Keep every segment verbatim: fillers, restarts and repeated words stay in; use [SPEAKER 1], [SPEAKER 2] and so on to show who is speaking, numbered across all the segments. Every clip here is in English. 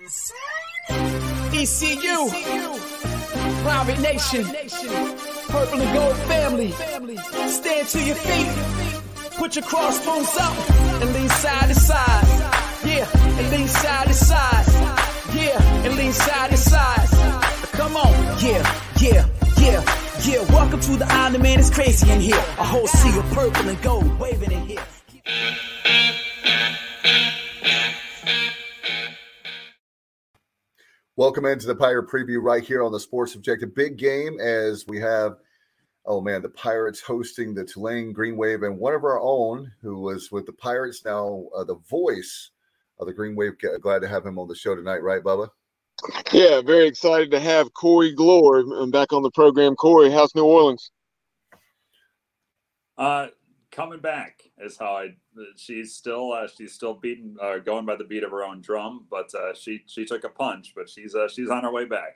[SPEAKER 1] E C U, Private Nation, Purple and Gold family. Stand to your feet, put your crossbones up, and lean side to side. Yeah, and lean side to side. Yeah, and lean side to side. Come on, yeah, yeah, yeah, yeah. Welcome to the island, man. It's crazy in here. A whole sea of purple and gold waving in here.
[SPEAKER 2] Welcome into the Pirate Preview right here on the Sports Objective. Big game as we have, oh man, the Pirates hosting the Tulane Green Wave, and one of our own who was with the Pirates now, uh, the voice of the Green Wave. Glad to have him on the show tonight, right, Bubba?
[SPEAKER 3] Yeah, very excited to have Corey Glore back on the program. Corey, how's New Orleans?
[SPEAKER 4] Uh, coming back is how I. She's still uh, she's still beating, uh, going by the beat of her own drum. But uh, she she took a punch, but she's uh, she's on her way back.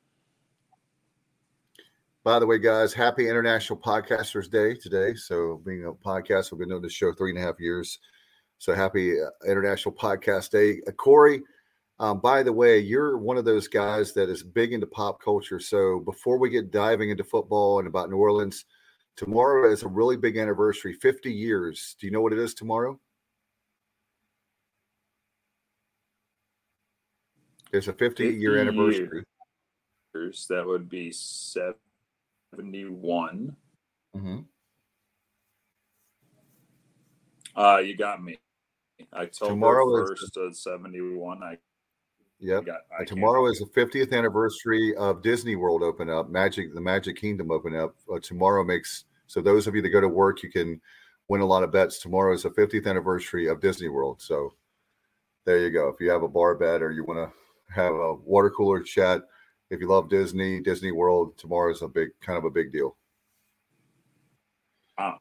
[SPEAKER 2] By the way, guys, happy International Podcasters Day today. So, being a podcast, we've been doing this show three and a half years. So, happy uh, International Podcast Day, uh, Corey. Um, by the way, you're one of those guys that is big into pop culture. So, before we get diving into football and about New Orleans. Tomorrow is a really big anniversary, fifty years. Do you know what it is tomorrow? It's a fifty-year anniversary.
[SPEAKER 4] Years, that would be seventy-one.
[SPEAKER 2] Mm-hmm.
[SPEAKER 4] Uh, you got me. October
[SPEAKER 2] tomorrow
[SPEAKER 4] first of seventy-one. I
[SPEAKER 2] Yep.
[SPEAKER 4] got, I
[SPEAKER 2] tomorrow is the fiftieth anniversary of Disney World open up. Magic, the Magic Kingdom open up. Uh, tomorrow makes so those of you that go to work, you can win a lot of bets. Tomorrow is the fiftieth anniversary of Disney World. So there you go. If you have a bar bet or you want to have a water cooler chat, if you love Disney, Disney World, tomorrow is a big kind of a big deal.
[SPEAKER 4] Wow.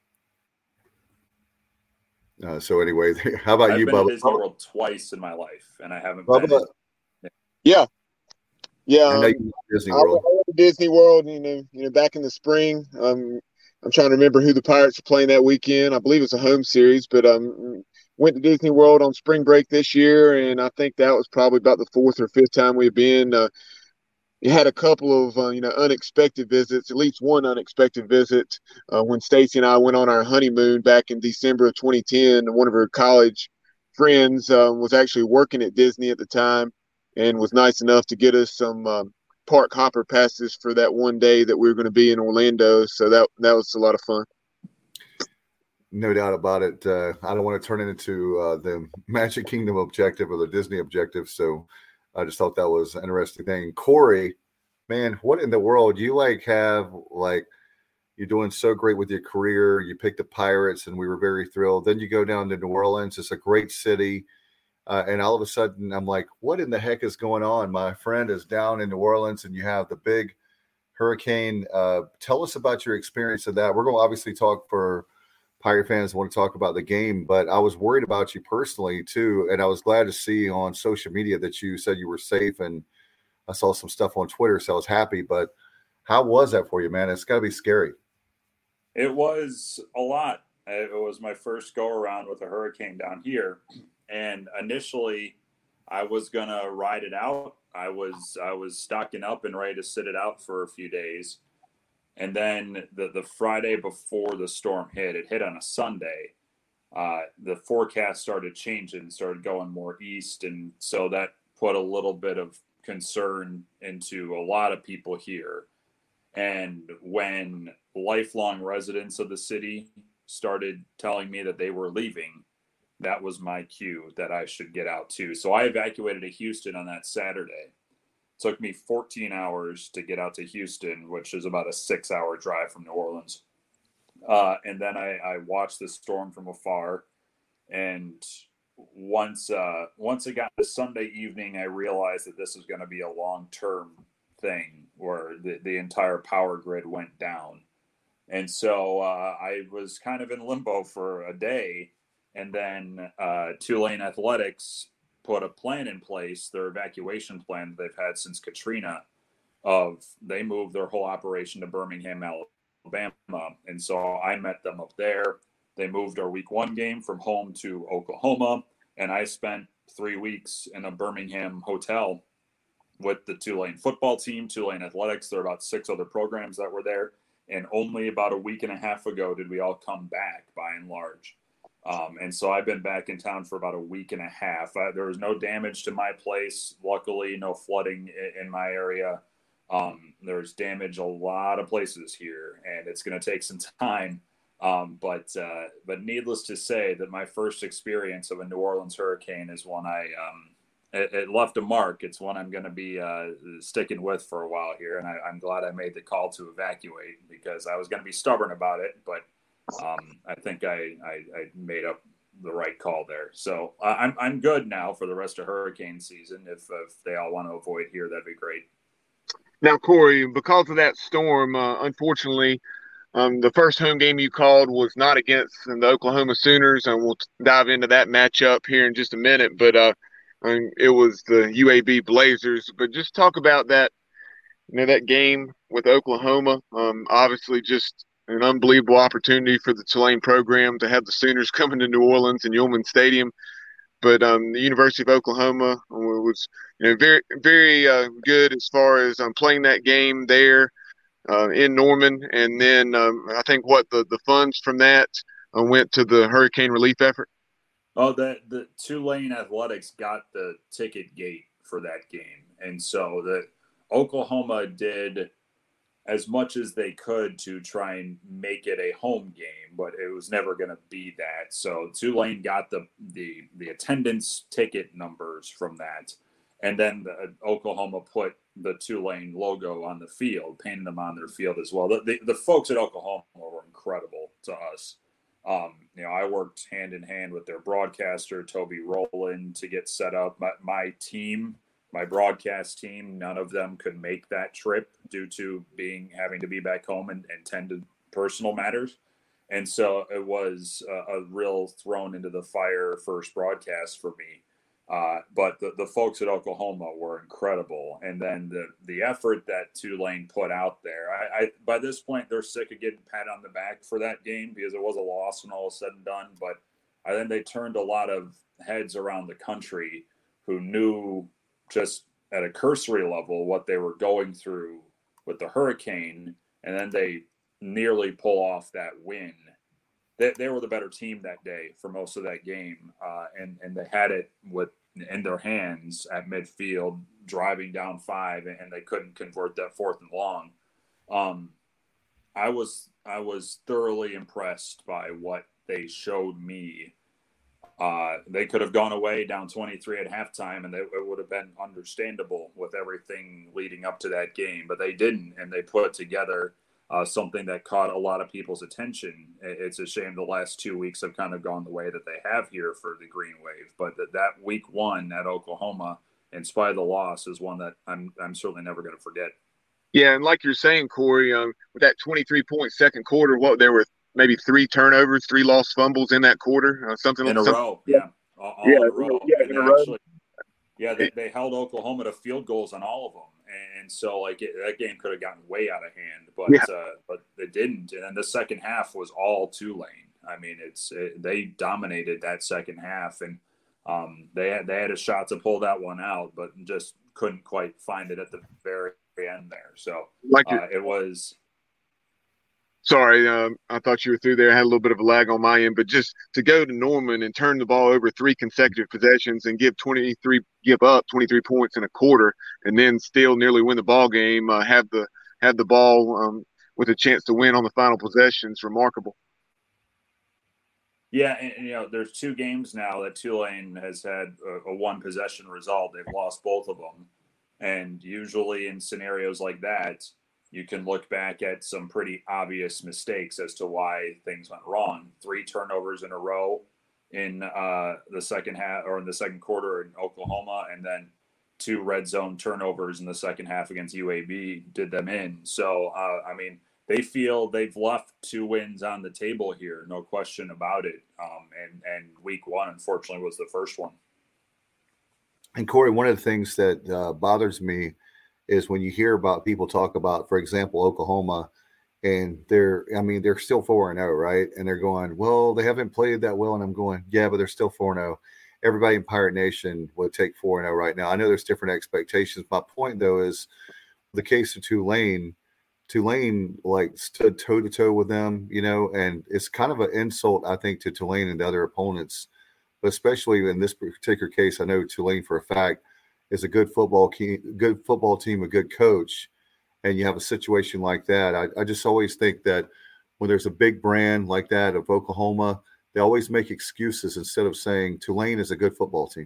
[SPEAKER 2] Uh, so anyway, how about
[SPEAKER 4] I've
[SPEAKER 2] you,
[SPEAKER 4] been
[SPEAKER 2] Bubba?
[SPEAKER 4] to Disney World twice in my life, and I haven't
[SPEAKER 2] Bubba,
[SPEAKER 4] been.
[SPEAKER 3] Yeah, yeah.
[SPEAKER 2] I know
[SPEAKER 3] um,
[SPEAKER 2] you love Disney
[SPEAKER 3] I
[SPEAKER 2] World.
[SPEAKER 3] went to Disney World, you know, you know, back in the spring. Um, I'm trying to remember who the Pirates were playing that weekend. I believe it's a home series, but um, went to Disney World on spring break this year, and I think that was probably about the fourth or fifth time we've been. Uh, you had a couple of uh, you know unexpected visits, at least one unexpected visit uh, when Stacy and I went on our honeymoon back in December of twenty ten. One of her college friends uh, was actually working at Disney at the time and was nice enough to get us some um, park hopper passes for that one day that we were going to be in Orlando. So that that was a lot of fun.
[SPEAKER 2] No doubt about it. Uh, I don't want to turn it into uh, the Magic Kingdom objective or the Disney objective. So I just thought that was an interesting thing. Corey, man, what in the world? You like have like you're doing so great with your career. You picked the Pirates, and we were very thrilled. Then you go down to New Orleans. It's a great city. Uh, and all of a sudden, I'm like, what in the heck is going on? My friend is down in New Orleans, and you have the big hurricane. Uh, tell us about your experience of that. We're going to obviously talk for Pirate fans want to talk about the game, but I was worried about you personally too. And I was glad to see on social media that you said you were safe, and I saw some stuff on Twitter, so I was happy. But how was that for you, man? It's got to be scary.
[SPEAKER 4] It was a lot. It was my first go around with a hurricane down here. And initially I was going to ride it out. I was, I was stocking up and ready to sit it out for a few days. And then the, the Friday before the storm hit, it hit on a Sunday. Uh, the forecast started changing, started going more east. And so that put a little bit of concern into a lot of people here. And when lifelong residents of the city started telling me that they were leaving, that was my cue that I should get out too. So I evacuated to Houston on that Saturday. It took me fourteen hours to get out to Houston, which is about a six hour drive from New Orleans. Uh, and then I, I watched the storm from afar. And once, uh, once it got to Sunday evening, I realized that this was going to be a long-term thing where the, the entire power grid went down. And so uh, I was kind of in limbo for a day. And then uh, Tulane Athletics put a plan in place, their evacuation plan that they've had since Katrina, of they moved their whole operation to Birmingham, Alabama. And so I met them up there. They moved our week one game from home to Oklahoma. And I spent three weeks in a Birmingham hotel with the Tulane football team, Tulane Athletics. There were about six other programs that were there. And only about a week and a half ago did we all come back, by and large. Um, and so I've been back in town for about a week and a half. Uh, there was no damage to my place. Luckily, no flooding in, in my area. Um, there's damage a lot of places here, and it's going to take some time. Um, but uh, but needless to say that my first experience of a New Orleans hurricane is one I um, it, it left a mark. It's one I'm going to be uh, sticking with for a while here, and I, I'm glad I made the call to evacuate because I was going to be stubborn about it, but um, I think I, I, I made up the right call there. So uh, I'm I'm good now for the rest of hurricane season. If if they all want to avoid here, that'd be great.
[SPEAKER 3] Now, Corey, because of that storm, uh, unfortunately, um, the first home game you called was not against the Oklahoma Sooners, and we'll dive into that matchup here in just a minute. But uh, um, it was the U A B Blazers. But just talk about that, you know, that game with Oklahoma. Um, obviously, just an unbelievable opportunity for the Tulane program to have the Sooners coming to New Orleans and Ullman Stadium. But um, the University of Oklahoma was, you know, very, very uh, good as far as um, playing that game there uh, in Norman. And then um, I think what the, the funds from that uh, went to the hurricane relief effort.
[SPEAKER 4] Oh, the the Tulane Athletics got the ticket gate for that game, and so the Oklahoma did as much as they could to try and make it a home game, but it was never going to be that. So Tulane got the, the, the attendance ticket numbers from that. And then the, Oklahoma put the Tulane logo on the field, painted them on their field as well. The, the, the folks at Oklahoma were incredible to us. Um, you know, I worked hand in hand with their broadcaster, Toby Rowland, to get set up. My, my team, my broadcast team, none of them could make that trip due to being having to be back home and, and tend to personal matters. And so it was a, a real thrown into the fire first broadcast for me. Uh, but the, the folks at Oklahoma were incredible. And then the, the effort that Tulane put out there, I, I by this point, they're sick of getting pat on the back for that game because it was a loss when all was said and done. But I think they turned a lot of heads around the country who knew just at a cursory level what they were going through with the hurricane, and then they nearly pull off that win. They, they were the better team that day for most of that game, uh, and, and they had it with in their hands at midfield, driving down five, and they couldn't convert that fourth and long. Um, I was I was thoroughly impressed by what they showed me. Uh, they could have gone away down twenty-three at halftime, and they, it would have been understandable with everything leading up to that game. But they didn't, and they put together uh, something that caught a lot of people's attention. It's a shame the last two weeks have kind of gone the way that they have here for the Green Wave. But that, that week one at Oklahoma, in spite of the loss, is one that I'm I'm certainly never going to forget.
[SPEAKER 3] Yeah, and like you're saying, Corey, um, with that twenty-three point second quarter, what there were maybe three turnovers, three lost fumbles in that quarter, uh, something
[SPEAKER 4] in
[SPEAKER 3] like
[SPEAKER 4] a
[SPEAKER 3] that.
[SPEAKER 4] row. Yeah, all, all
[SPEAKER 3] yeah,
[SPEAKER 4] in a row.
[SPEAKER 3] yeah,
[SPEAKER 4] and
[SPEAKER 3] in a row.
[SPEAKER 4] Actually, yeah, they, they held Oklahoma to field goals on all of them, and so like it, that game could have gotten way out of hand, but
[SPEAKER 3] yeah.
[SPEAKER 4] uh, but it didn't. And then the second half was all Tulane. I mean, it's it, they dominated that second half, and um, they had they had a shot to pull that one out, but just couldn't quite find it at the very end there. So
[SPEAKER 3] like
[SPEAKER 4] uh, it was.
[SPEAKER 3] Sorry, um, I thought you were through there. I had a little bit of a lag on my end, but just to go to Norman and turn the ball over three consecutive possessions and give twenty-three, give up twenty-three points in a quarter, and then still nearly win the ball game, uh, have the have the ball um, with a chance to win on the final possession is remarkable.
[SPEAKER 4] Yeah, and, and you know, there's two games now that Tulane has had a, a one possession result. They've lost both of them, and usually in scenarios like that, you can look back at some pretty obvious mistakes as to why things went wrong. Three turnovers in a row in uh, the second half or in the second quarter in Oklahoma, and then two red zone turnovers in the second half against U A B did them in. So, uh, I mean, they feel they've left two wins on the table here, no question about it. Um, and, and week one, unfortunately, was the first one.
[SPEAKER 2] And Corey, one of the things that uh, bothers me is when you hear about people talk about, for example, Oklahoma, and they're, I mean, they're still four and oh, right? And they're going, well, they haven't played that well. And I'm going, yeah, but they're still four and oh. everybody in Pirate Nation would take four and oh right now. I know there's different expectations. My point, though, is the case of Tulane, Tulane like stood toe to toe with them, you know, and it's kind of an insult, I think, to Tulane and the other opponents, but especially in this particular case, I know Tulane for a fact is a good football key, good football team, a good coach, and you have a situation like that. I, I just always think that when there's a big brand like that of Oklahoma, they always make excuses instead of saying Tulane is a good football team.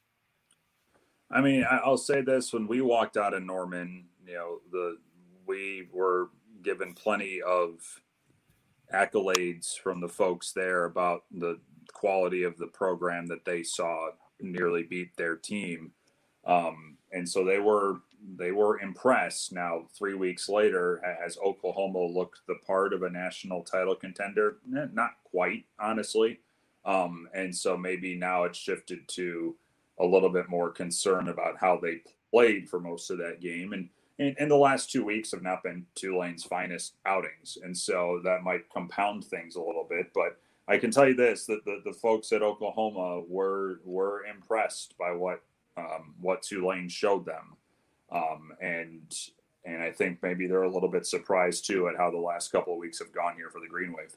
[SPEAKER 4] I mean, I'll say this: when we walked out of Norman, you know, the we were given plenty of accolades from the folks there about the quality of the program that they saw nearly beat their team, um, and so they were they were impressed. Now, three weeks later, has Oklahoma looked the part of a national title contender? Not quite, honestly. Um, and so maybe now it's shifted to a little bit more concern about how they played for most of that game. And, and, and the last two weeks have not been Tulane's finest outings. And so that might compound things a little bit. But I can tell you this, that the, the folks at Oklahoma were were impressed by what um, what Tulane showed them. Um, and and I think maybe they're a little bit surprised, too, at how the last couple of weeks have gone here for the Green Wave.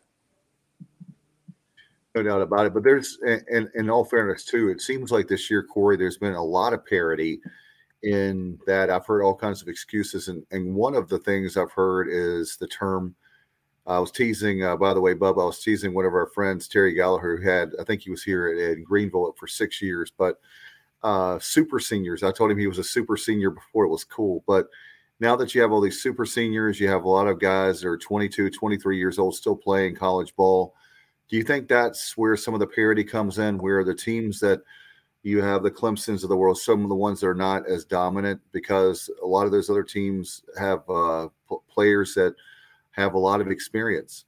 [SPEAKER 2] No doubt about it. But there's, and in all fairness, too, it seems like this year, Corey, there's been a lot of parity in that. I've heard all kinds of excuses. And, and one of the things I've heard is the term, I was teasing, uh, by the way, Bubba, I was teasing one of our friends, Terry Gallagher, who had, I think he was here in Greenville for six years, but uh, super seniors. I told him he was a super senior before it was cool. But now that you have all these super seniors, you have a lot of guys that are twenty-two, twenty-three years old still playing college ball. Do you think that's where some of the parity comes in, where the teams that you have, the Clemsons of the world, some of the ones that are not as dominant, because a lot of those other teams have uh, p- players that have a lot of experience?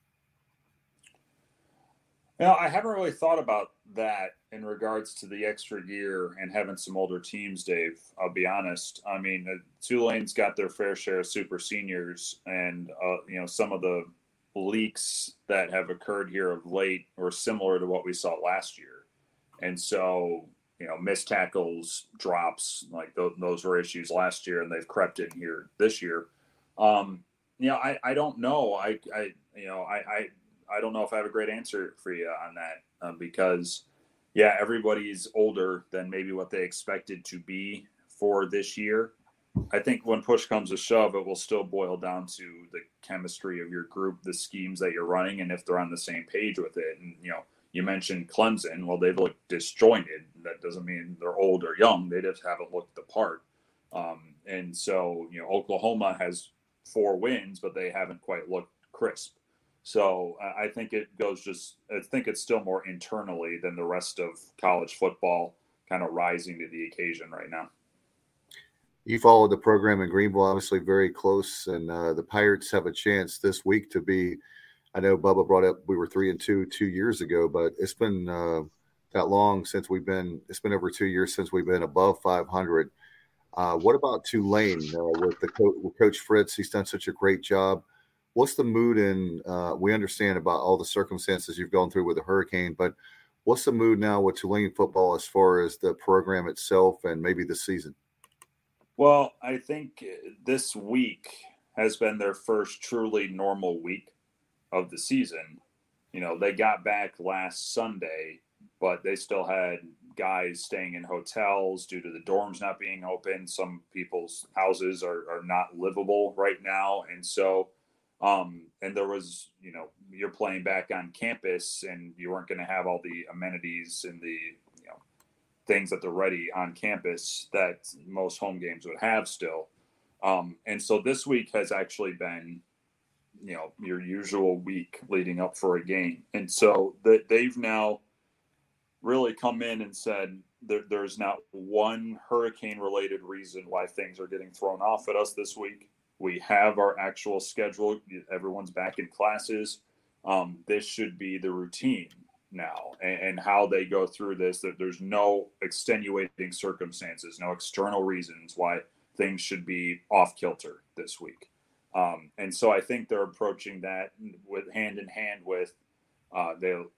[SPEAKER 4] Now, I haven't really thought about that in regards to the extra year and having some older teams, Dave. I'll be honest. I mean, uh, Tulane's got their fair share of super seniors, and uh, you know, some of the leaks that have occurred here of late were similar to what we saw last year. And so, you know, missed tackles, drops, like th- those were issues last year, and they've crept in here this year. Um, you know, I, I don't know. I, I, you know, I, I, I don't know if I have a great answer for you on that um, because, yeah, everybody's older than maybe what they expected to be for this year. I think when push comes to shove, it will still boil down to the chemistry of your group, the schemes that you're running, and if they're on the same page with it. And, you know, you mentioned Clemson. Well, they've looked disjointed. That doesn't mean they're old or young. They just haven't looked the part. Um, and so, you know, Oklahoma has four wins, but they haven't quite looked crisp. So I think it goes just, I think it's still more internally than the rest of college football kind of rising to the occasion right now.
[SPEAKER 2] You followed the program in Greenville, obviously very close, and uh, the Pirates have a chance this week to be, I know Bubba brought up we were three and two two years ago, but it's been uh, that long since we've been, it's been over two years since we've been above five hundred. Uh, what about Tulane uh, with the co- with Coach Fritz? He's done such a great job. What's the mood in, uh, we understand about all the circumstances you've gone through with the hurricane, but what's the mood now with Tulane football as far as the program itself and maybe the season?
[SPEAKER 4] Well, I think this week has been their first truly normal week of the season. You know, they got back last Sunday, but they still had guys staying in hotels due to the dorms not being open. Some people's houses are, are not livable right now. And so, um, and there was, you know, you're playing back on campus and you weren't going to have all the amenities and the, you know, things that they're ready on campus that most home games would have still. Um, and so this week has actually been, you know, your usual week leading up for a game. And so that they've now really come in and said there, there's not one hurricane related reason why things are getting thrown off at us this week. We have our actual schedule. Everyone's back in classes. Um, this should be the routine now, and, and how they go through this, that there's no extenuating circumstances, no external reasons why things should be off kilter this week. Um, and so I think they're approaching that with hand in hand with uh, they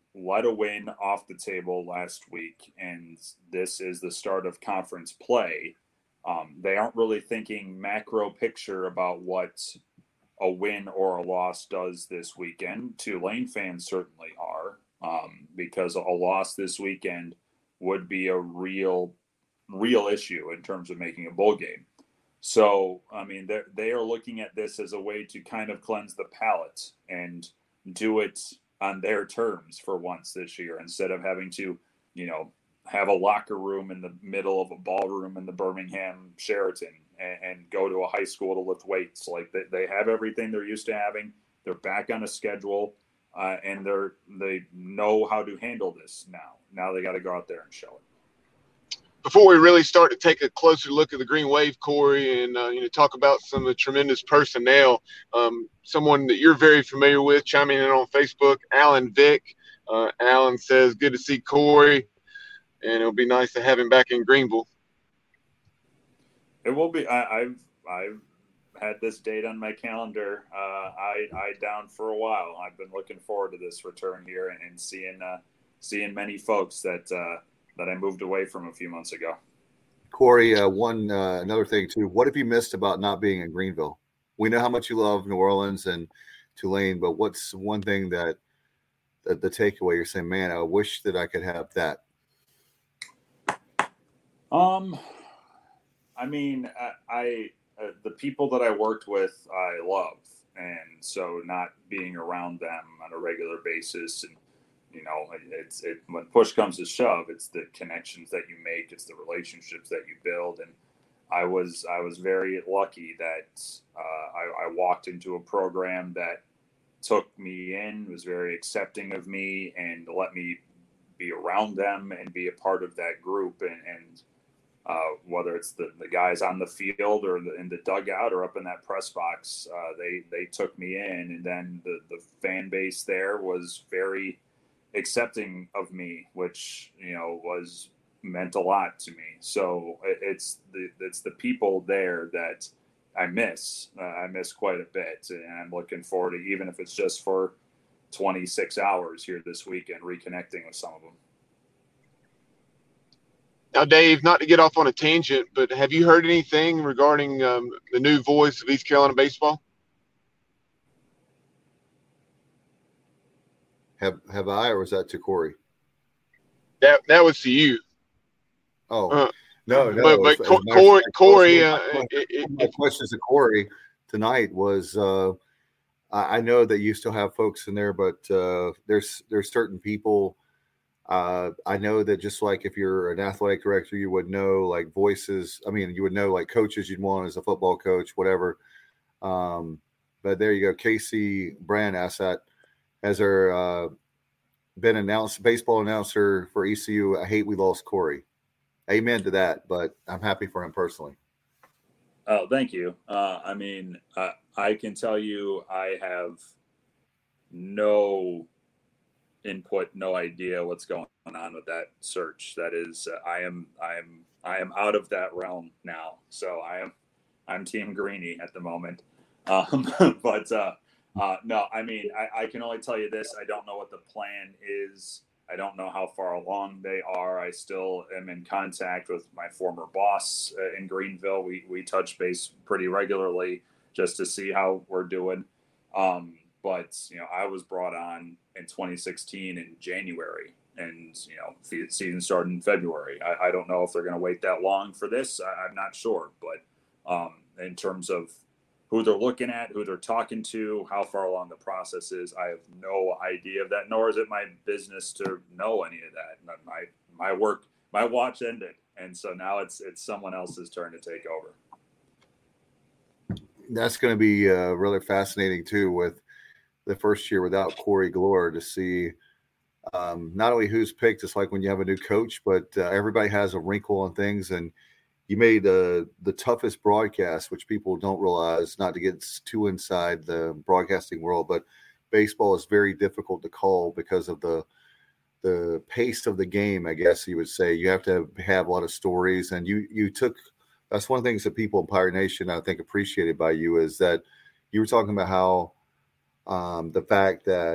[SPEAKER 4] let a win off the table last week, and this is the start of conference play. Um, they aren't really thinking macro picture about what a win or a loss does this weekend. Tulane fans certainly are, um, because a loss this weekend would be a real, real issue in terms of making a bowl game. So, I mean, they are looking at this as a way to kind of cleanse the palate and do it on their terms for once this year, instead of having to, you know, have a locker room in the middle of a ballroom in the Birmingham Sheraton and, and go to a high school to lift weights. Like they, they have everything they're used to having. They're back on a schedule, uh, and they're, they know how to handle this now. Now they got to go out there and show it.
[SPEAKER 3] Before we really start to take a closer look at the Green Wave, Corey, and uh, you know, talk about some of the tremendous personnel, um, someone that you're very familiar with chiming in on Facebook, Alan Vick. Uh, Alan says, good to see Corey, and it'll be nice to have him back in Greenville.
[SPEAKER 4] It will be. I, I've I've had this date on my calendar. Uh, I I down for a while. I've been looking forward to this return here and, and seeing uh, seeing many folks that. Uh, that I moved away from a few months ago.
[SPEAKER 2] Corey, uh, one uh, another thing too. What have you missed about not being in Greenville? We know how much you love New Orleans and Tulane, but what's one thing that, that the takeaway you're saying, man, I wish that I could have that?
[SPEAKER 4] Um, I mean, I, I uh, the people that I worked with, I love, and so not being around them on a regular basis and. You know, it's it when push comes to shove, it's the connections that you make, it's the relationships that you build, and I was I was very lucky that uh, I, I walked into a program that took me in, was very accepting of me, and let me be around them and be a part of that group, and, and uh, whether it's the, the guys on the field or the, in the dugout or up in that press box, uh, they they took me in, and then the the fan base there was very accepting of me, which, you know, was meant a lot to me. So it's the it's the people there that I miss. Uh, I miss quite a bit, and I'm looking forward to, even if it's just for twenty-six hours here this weekend, reconnecting with some of them.
[SPEAKER 3] Now, Dave, not to get off on a tangent, but have you heard anything regarding um, the new voice of East Carolina baseball?
[SPEAKER 2] Have have I, or was that to Corey?
[SPEAKER 3] That that was to you.
[SPEAKER 2] Oh
[SPEAKER 3] uh,
[SPEAKER 2] no, no.
[SPEAKER 3] But, but Co- Corey, Corey, uh, my, it,
[SPEAKER 2] my
[SPEAKER 3] it,
[SPEAKER 2] questions to Corey tonight was: uh, I know that you still have folks in there, but uh, there's there's certain people. Uh, I know that just like if you're an athletic director, you would know like voices. I mean, you would know like coaches you'd want as a football coach, whatever. Um, but there you go. Casey Brand asked that. Has there uh, been announced baseball announcer for E C U? I hate we lost Corey. Amen to that, but I'm happy for him personally.
[SPEAKER 4] Oh, thank you. Uh, I mean, uh, I can tell you I have no input, no idea what's going on with that search. That is, uh, I am, I am, I am out of that realm now. So I am, I'm Team Greeny at the moment. Um, but uh, uh, no, I mean, I, I can only tell you this. I don't know what the plan is. I don't know how far along they are. I still am in contact with my former boss uh, in Greenville. We we touch base pretty regularly just to see how we're doing. Um, but, you know, I was brought on in twenty sixteen in January, and, you know, the season started in February. I, I don't know if they're going to wait that long for this. I, I'm not sure. But um, in terms of who they're looking at, who they're talking to, how far along the process is, I have no idea of that, nor is it my business to know any of that. My my work, my watch ended, and so now it's it's someone else's turn to take over.
[SPEAKER 2] That's going to be uh, really fascinating too, with the first year without Corey Glore, to see um, not only who's picked. It's like when you have a new coach, but uh, everybody has a wrinkle on things, and you made uh, the toughest broadcast, which people don't realize, not to get too inside the broadcasting world, but baseball is very difficult to call because of the the pace of the game, I guess you would say. You have to have, have a lot of stories, and you you took – that's one of the things that people in Pirate Nation, I think, appreciated by you, is that you were talking about how um, the fact that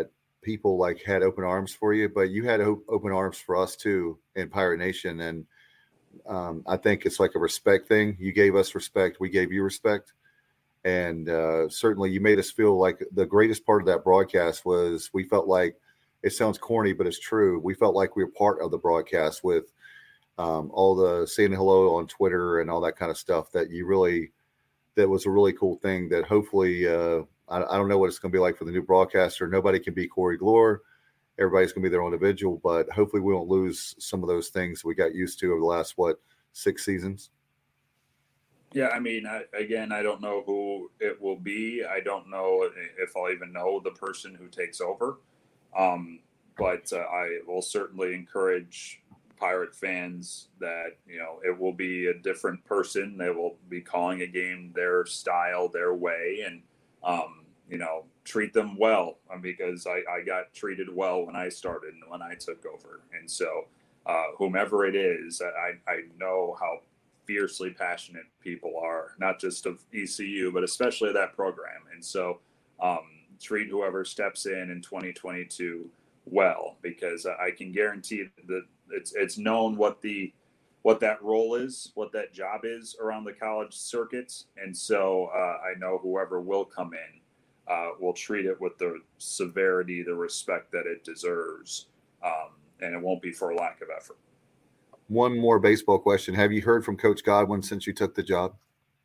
[SPEAKER 2] people like had open arms for you, but you had op- open arms for us too in Pirate Nation. And um, I think it's like a respect thing. You gave us respect. We gave you respect. And uh, certainly you made us feel like the greatest part of that broadcast was we felt like, it sounds corny, but it's true. We felt like we were part of the broadcast with um, all the saying hello on Twitter and all that kind of stuff that you really, that was a really cool thing that hopefully, uh, I, I don't know what it's going to be like for the new broadcaster. Nobody can be Corey Glore. Everybody's going to be their own individual, but hopefully we won't lose some of those things we got used to over the last, what, six seasons?
[SPEAKER 4] Yeah, I mean, I, again, I don't know who it will be. I don't know if I'll even know the person who takes over. Um, but uh, I will certainly encourage Pirate fans that, you know, it will be a different person. They will be calling a game their style, their way, and, um, you know, treat them well because I, I got treated well when I started and when I took over. And so uh, whomever it is, I, I know how fiercely passionate people are, not just of E C U, but especially that program. And so, um, treat whoever steps in in twenty twenty-two well, because I can guarantee that it's it's known what the what that role is, what that job is around the college circuits, and so uh, I know whoever will come in uh, will treat it with the severity, the respect that it deserves, um, and it won't be for a lack of effort.
[SPEAKER 2] One more baseball question: have you heard from Coach Godwin since you took the job?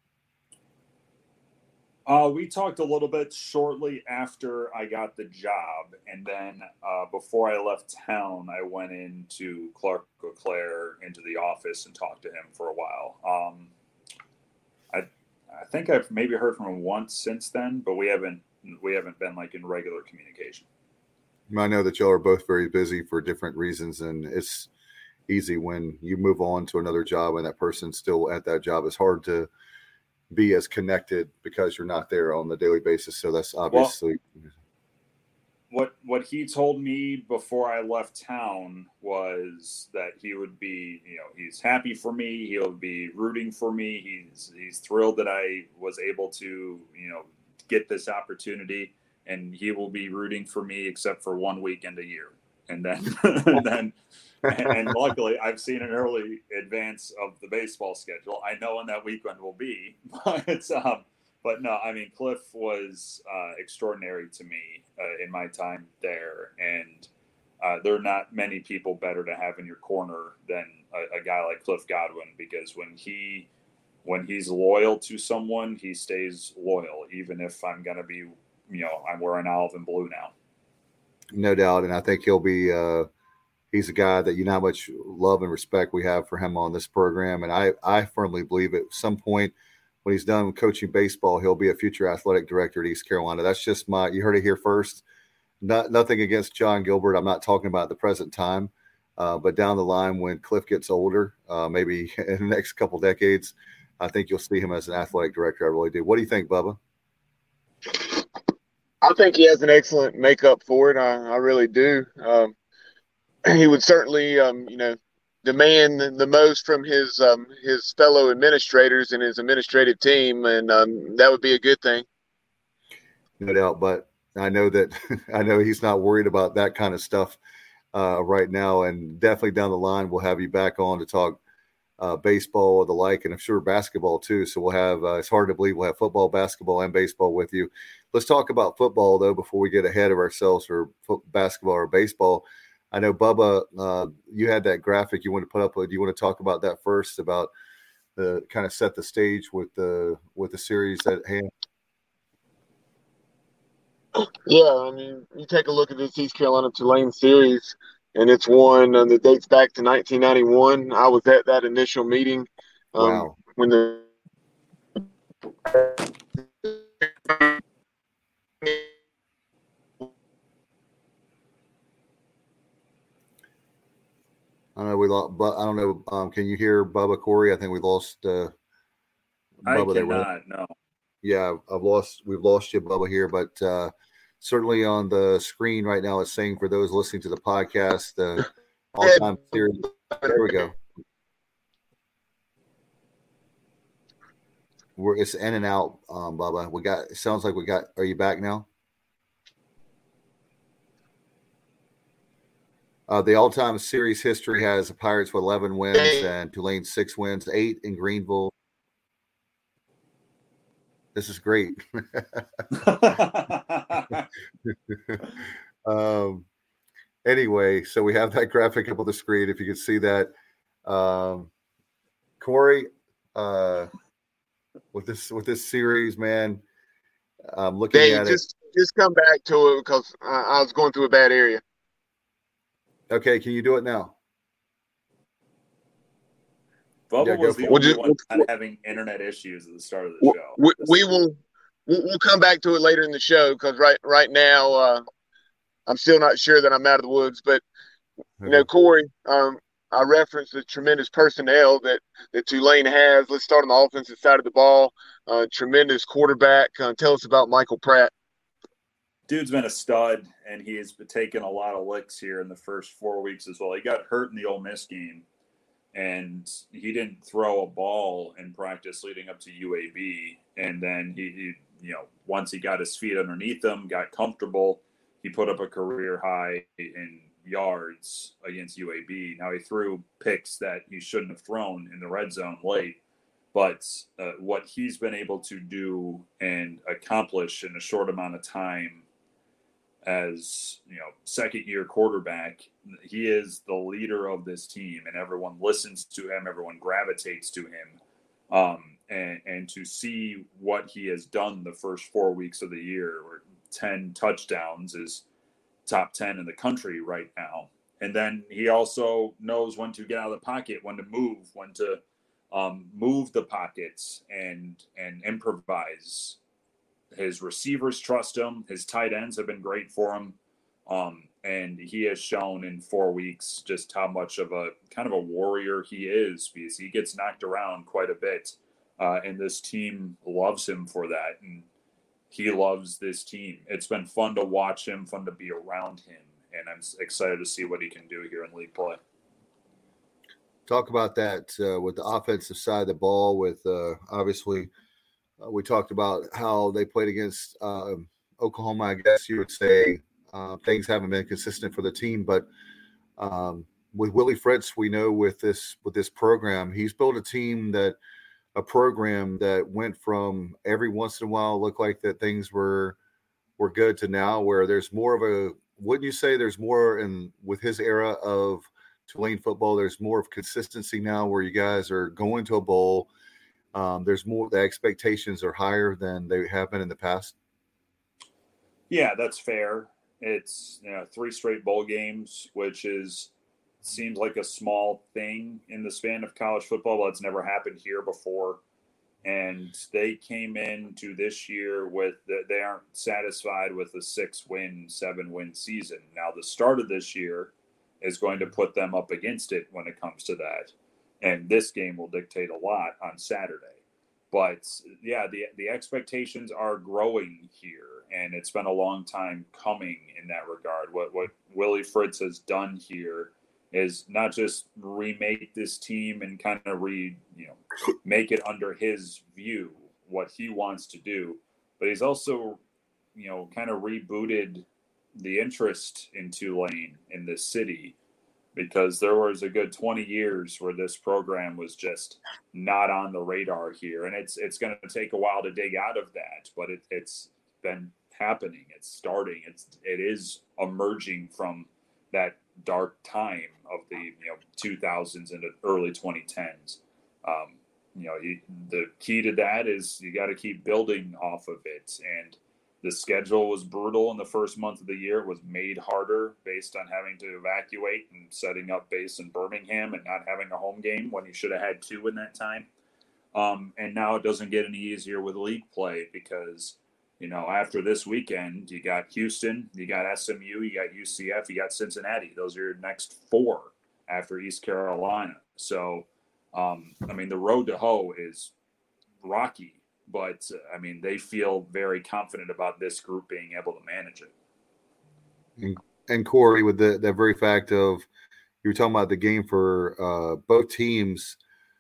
[SPEAKER 4] Uh, we talked a little bit shortly after I got the job, and then uh, before I left town, I went into Clark Leclerc into the office and talked to him for a while. Um, I I think I've maybe heard from him once since then, but we haven't we haven't been like in regular communication.
[SPEAKER 2] I know that y'all are both very busy for different reasons, and it's easy when you move on to another job and that person's still at that job. It's hard to be as connected because you're not there on the daily basis. So that's obviously
[SPEAKER 4] well, what what he told me before I left town was that he would be, you know, he's happy for me, he'll be rooting for me, he's he's thrilled that I was able to, you know, get this opportunity, and he will be rooting for me except for one weekend a year. And then and then and luckily, I've seen an early advance of the baseball schedule. I know when that weekend will be, but um, but no, I mean, Cliff was uh, extraordinary to me uh, in my time there, and uh, there are not many people better to have in your corner than a, a guy like Cliff Godwin, because when he when he's loyal to someone, he stays loyal, even if I'm gonna be, you know, I'm wearing olive and blue now.
[SPEAKER 2] No doubt, and I think he'll be. Uh... He's a guy that you know how much love and respect we have for him on this program. And I, I firmly believe at some point when he's done coaching baseball, he'll be a future athletic director at East Carolina. That's just my – you heard it here first. Not, nothing against John Gilbert. I'm not talking about the present time. Uh, but down the line when Cliff gets older, uh, maybe in the next couple decades, I think you'll see him as an athletic director. I really do. What do you think, Bubba?
[SPEAKER 3] I think he has an excellent makeup for it. I, I really do. Um, he would certainly, um, you know, demand the most from his um, his fellow administrators and his administrative team, and um, that would be a good thing.
[SPEAKER 2] No doubt, but I know that I know he's not worried about that kind of stuff uh, right now, and definitely down the line we'll have you back on to talk uh, baseball or the like, and I'm sure basketball too. So we'll have uh, it's hard to believe we'll have football, basketball, and baseball with you. Let's talk about football though before we get ahead of ourselves for foot, basketball or baseball. I know, Bubba, uh, you had that graphic you want to put up. Do you want to talk about that first, about the kind of set the stage with the with the series at hand?
[SPEAKER 3] Yeah, I mean, you take a look at this East Carolina Tulane series, and it's one uh, that dates back to nineteen ninety-one. I was at that initial meeting. Um,
[SPEAKER 2] Wow.
[SPEAKER 3] When the
[SPEAKER 2] I don't know. We lost, but I don't know. Um, can you hear Bubba, Corey? I think we lost. Uh,
[SPEAKER 4] Bubba I cannot. No.
[SPEAKER 2] Yeah, I've lost. We've lost you, Bubba, here, but uh, certainly on the screen right now, it's saying for those listening to the podcast, the all-time series. There we go. We're it's in and out, um, Bubba. We got. It sounds like we got. Are you back now? Uh, the all-time series history has the Pirates with eleven wins and Tulane six wins, eight in Greenville. This is great. um, anyway, so we have that graphic up on the screen. If you can see that, um, Corey, uh, with this with this series, man, I'm looking
[SPEAKER 3] Dave,
[SPEAKER 2] at
[SPEAKER 3] just,
[SPEAKER 2] it.
[SPEAKER 3] Just come back to it because I, I was going through a bad area.
[SPEAKER 2] Okay, can you do it now?
[SPEAKER 4] Bubba
[SPEAKER 2] Yeah,
[SPEAKER 4] was the
[SPEAKER 2] we'll
[SPEAKER 4] only
[SPEAKER 3] just,
[SPEAKER 4] one
[SPEAKER 3] we'll,
[SPEAKER 4] having internet issues at the start of the show.
[SPEAKER 3] We, we will we'll, we'll come back to it later in the show because right right now uh, I'm still not sure that I'm out of the woods. But you
[SPEAKER 2] okay.
[SPEAKER 3] know, Corey, um, I referenced the tremendous personnel that that Tulane has. Let's start on the offensive side of the ball. Uh, tremendous quarterback. Uh, tell us about Michael Pratt.
[SPEAKER 4] Dude's been a stud, and he has been taking a lot of licks here in the first four weeks as well. He got hurt in the Ole Miss game, and he didn't throw a ball in practice leading up to U A B. And then he, he, you know, once he got his feet underneath him, got comfortable, he put up a career high in yards against U A B. Now, he threw picks that he shouldn't have thrown in the red zone late. But uh, what he's been able to do and accomplish in a short amount of time as, you know, second-year quarterback, he is the leader of this team, and everyone listens to him. Everyone gravitates to him. Um, and, and to see what he has done the first four weeks of the year, where ten touchdowns is top ten in the country right now. And then he also knows when to get out of the pocket, when to move, when to um, move the pockets and and improvise. His receivers trust him. His tight ends have been great for him. Um, and he has shown in four weeks just how much of a kind of a warrior he is, because he gets knocked around quite a bit. Uh, and this team loves him for that. And he loves this team. It's been fun to watch him, fun to be around him. And I'm excited to see what he can do here in league play.
[SPEAKER 2] Talk about that uh, with the offensive side of the ball with uh, obviously – Uh, we talked about how they played against uh, Oklahoma. I guess you would say uh, things haven't been consistent for the team, but um, with Willie Fritz, we know with this with this program, he's built a team that a program that went from every once in a while looked like that things were were good to now where there's more of a. Wouldn't you say there's more in with his era of Tulane football? There's more of consistency now where you guys are going to a bowl. Um, there's more, the expectations are higher than they have been in the past.
[SPEAKER 4] Yeah, that's fair. It's, you know, three straight bowl games, which is seems like a small thing in the span of college football, but it's never happened here before. And they came into this year with the, they aren't satisfied with a six win, seven win season. Now the start of this year is going to put them up against it when it comes to that. And this game will dictate a lot on Saturday. But, yeah, the the expectations are growing here, and it's been a long time coming in that regard. What what Willie Fritz has done here is not just remake this team and kind of re, you know, make it under his view, what he wants to do, but he's also, you know, kind of rebooted the interest in Tulane in this city. Because there was a good twenty years where this program was just not on the radar here. And it's it's going to take a while to dig out of that, but it, it's been happening. It's starting. It's, it is emerging from that dark time of the, you know, two thousands and early twenty tens. Um, you know, you, the key to that is you got to keep building off of it. And the schedule was brutal in the first month of the year. It was made harder based on having to evacuate and setting up base in Birmingham and not having a home game when you should have had two in that time. Um, and now it doesn't get any easier with league play because, you know, after this weekend, you got Houston, you got S M U, you got U C F, you got Cincinnati. Those are your next four after East Carolina. So, um, I mean, the road to hoe is rocky. But, I mean, they feel very confident about this group being able to manage it.
[SPEAKER 2] And, and Corey, with the, that very fact of you were talking about the game for uh, both teams,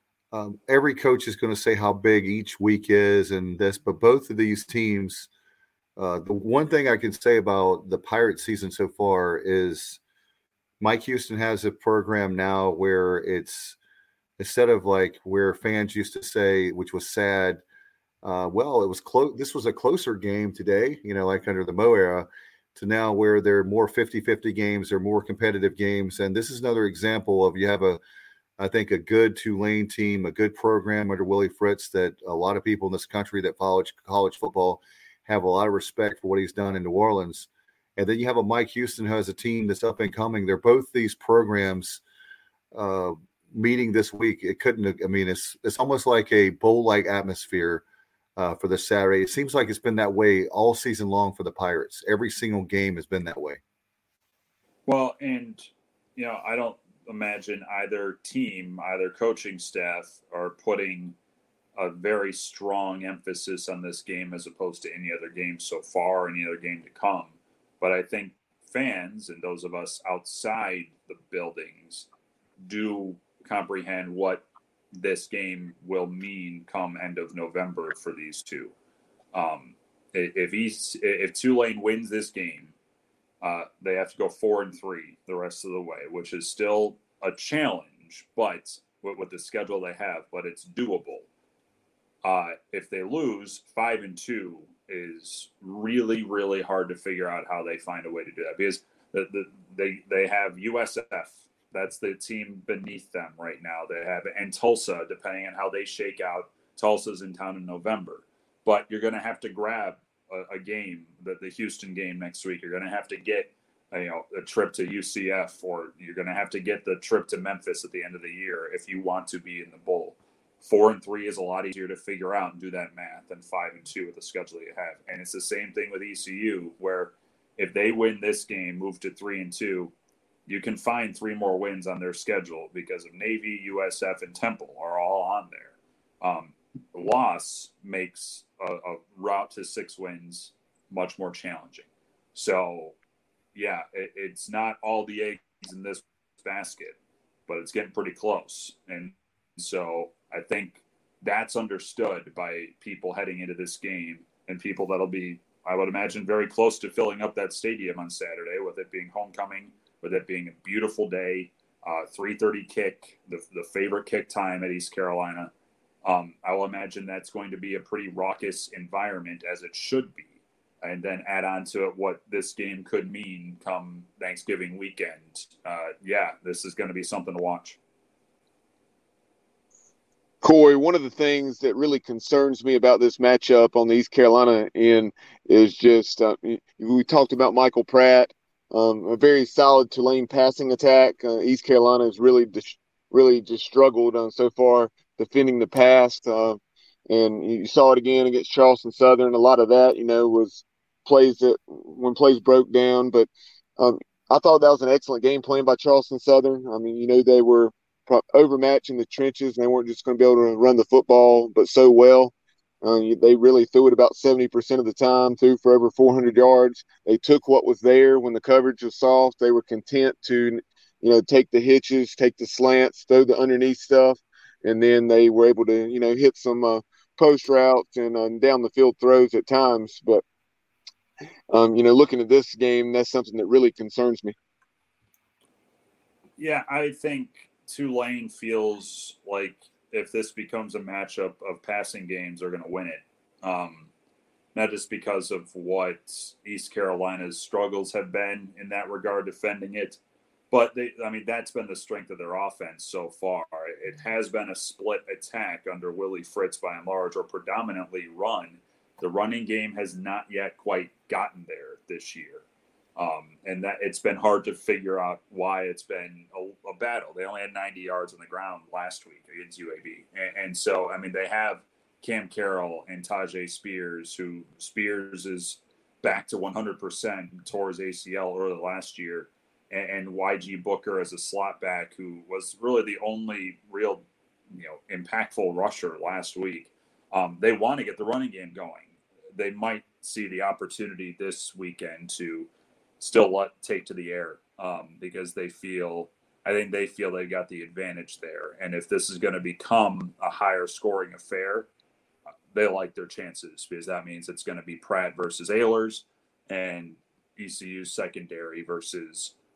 [SPEAKER 2] um, every coach is going to say how big each week is and this, but both of these teams, uh, the one thing I can say about the Pirate season so far is Mike Houston has a program now where it's instead of like where fans used to say, which was sad, uh, well, it was close. This was a closer game today, you know, like under the Mo era, to now where there are more fifty-fifty games, or more competitive games. And this is another example of you have a, I think, a good Tulane team, a good program under Willie Fritz that a lot of people in this country that follow college football have a lot of respect for what he's done in New Orleans. And then you have a Mike Houston who has a team that's up and coming. They're both these programs uh, meeting this week. It couldn't, I mean, it's it's almost like a bowl-like atmosphere uh, for this Saturday. It seems like it's been that way all season long for the Pirates. Every single game has been that way.
[SPEAKER 4] Well, and, you know, I don't imagine either team, either coaching staff are putting a very strong emphasis on this game as opposed to any other game so far, any other game to come. But I think fans and those of us outside the buildings do comprehend what this game will mean come end of November for these two. Um, if East, if Tulane wins this game, uh, they have to go four and three the rest of the way, which is still a challenge, but with, with the schedule they have, but it's doable. Uh, if they lose, five and two is really, really hard to figure out how they find a way to do that, because the, the, they they have U S F. That's the team beneath them right now. They have, and Tulsa, depending on how they shake out. Tulsa's in town in November, but you're going to have to grab a, a game, the, the Houston game next week. You're going to have to get a, you know, a trip to U C F, or you're going to have to get the trip to Memphis at the end of the year if you want to be in the bowl. Four and three is a lot easier to figure out and do that math than five and two with the schedule you have. And it's the same thing with E C U, where if they win this game, move to three and two, you can find three more wins on their schedule because of Navy, U S F, and Temple are all on there. Um, the loss makes a, a route to six wins much more challenging. So, yeah, it, it's not all the eggs in this basket, but it's getting pretty close. And so I think that's understood by people heading into this game, and people that'll be, I would imagine, very close to filling up that stadium on Saturday, with it being homecoming, with it being a beautiful day, uh, three thirty kick, the, the favorite kick time at East Carolina. Um, I will imagine that's going to be a pretty raucous environment, as it should be. And then add on to it what this game could mean come Thanksgiving weekend. Uh, yeah, this is going to be something to watch.
[SPEAKER 3] Corey, one of the things that really concerns me about this matchup on the East Carolina end is just uh, we talked about Michael Pratt, um, a very solid Tulane passing attack. Uh, East Carolina has really, dis- really just struggled uh, so far defending the pass, uh, and you saw it again against Charleston Southern. A lot of that, you know, was plays that when plays broke down. But um, I thought that was an excellent game plan by Charleston Southern. I mean, you know, they were overmatching the trenches, and they weren't just going to be able to run the football, but so well. Uh, they really threw it about seventy percent of the time, threw for over four hundred yards. They took what was there when the coverage was soft. They were content to, you know, take the hitches, take the slants, throw the underneath stuff, and then they were able to, you know, hit some uh, post routes and uh, down the field throws at times. But, um, you know, looking at this game, that's something that really concerns me.
[SPEAKER 4] Yeah, I think Tulane feels like if this becomes a matchup of passing games, they're going to win it. Um, not just because of what East Carolina's struggles have been in that regard, defending it, but they, I mean, that's been the strength of their offense so far. It has been a split attack under Willie Fritz by and large, or predominantly run. The running game has not yet quite gotten there this year. Um, and that it's been hard to figure out why it's been a, a battle. They only had ninety yards on the ground last week against U A B. And, and so, I mean, they have Cam Carroll and Tajay Spears, who Spears is back to one hundred percent, tore his A C L early last year, and, and Y G Booker as a slot back, who was really the only real, you know, impactful rusher last week. Um, they want to get the running game going. They might see the opportunity this weekend to still let take to the air um, because they feel, I think they feel they've got the advantage there. And if this is going to become a higher scoring affair, they like their chances, because that means it's going to be Pratt versus Ehlers and E C U secondary versus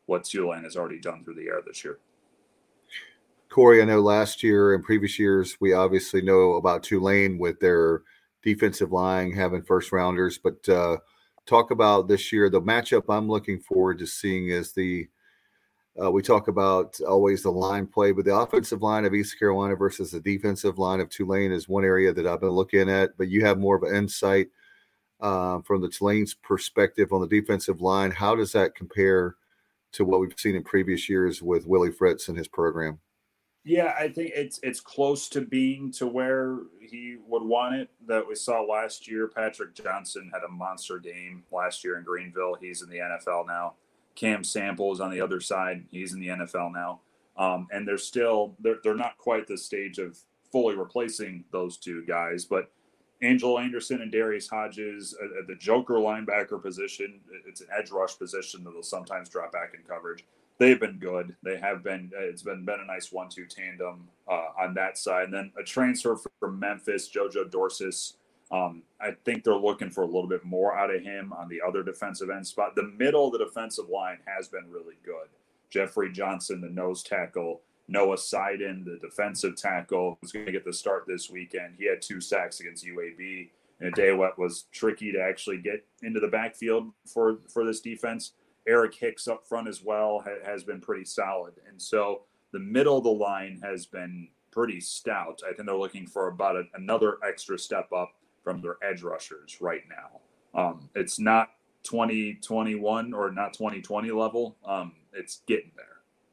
[SPEAKER 4] what Tulane has already done through the air this year.
[SPEAKER 2] Corey, I know last year and previous years, we obviously know about Tulane with their defensive line having first rounders, but uh, talk about this year. The matchup I'm looking forward to seeing is the uh, we talk about always the line play, but the offensive line of East Carolina versus the defensive line of Tulane is one area that I've been looking at, but you have more of an insight uh, from the Tulane's perspective on the defensive line. How does that compare to what we've seen in previous years with Willie Fritz and his program?
[SPEAKER 4] Yeah, I think it's it's close to being to where he would want it that we saw last year. Patrick Johnson had a monster game last year in Greenville. He's in the N F L now. Cam Samples on the other side. He's in the N F L now. Um, and they're still they're they're not quite the stage of fully replacing those two guys, but Angelo Anderson and Darius Hodges at, at the joker linebacker position. It's an edge rush position that they'll sometimes drop back in coverage. They've been good. They have been. It's been been a nice one two tandem uh, on that side. And then a transfer from Memphis, JoJo Dorsis. Um, I think they're looking for a little bit more out of him on the other defensive end spot. The middle of the defensive line has been really good. Jeffrey Johnson, the nose tackle. Noah Seiden, the defensive tackle, was going to get the start this weekend. He had two sacks against U A B in a day what was tricky to actually get into the backfield for, for this defense. Eric Hicks up front as well ha- has been pretty solid. And so the middle of the line has been pretty stout. I think they're looking for about a, another extra step up from their edge rushers right now. Um, it's not twenty twenty-one or not twenty twenty level. Um, it's getting there.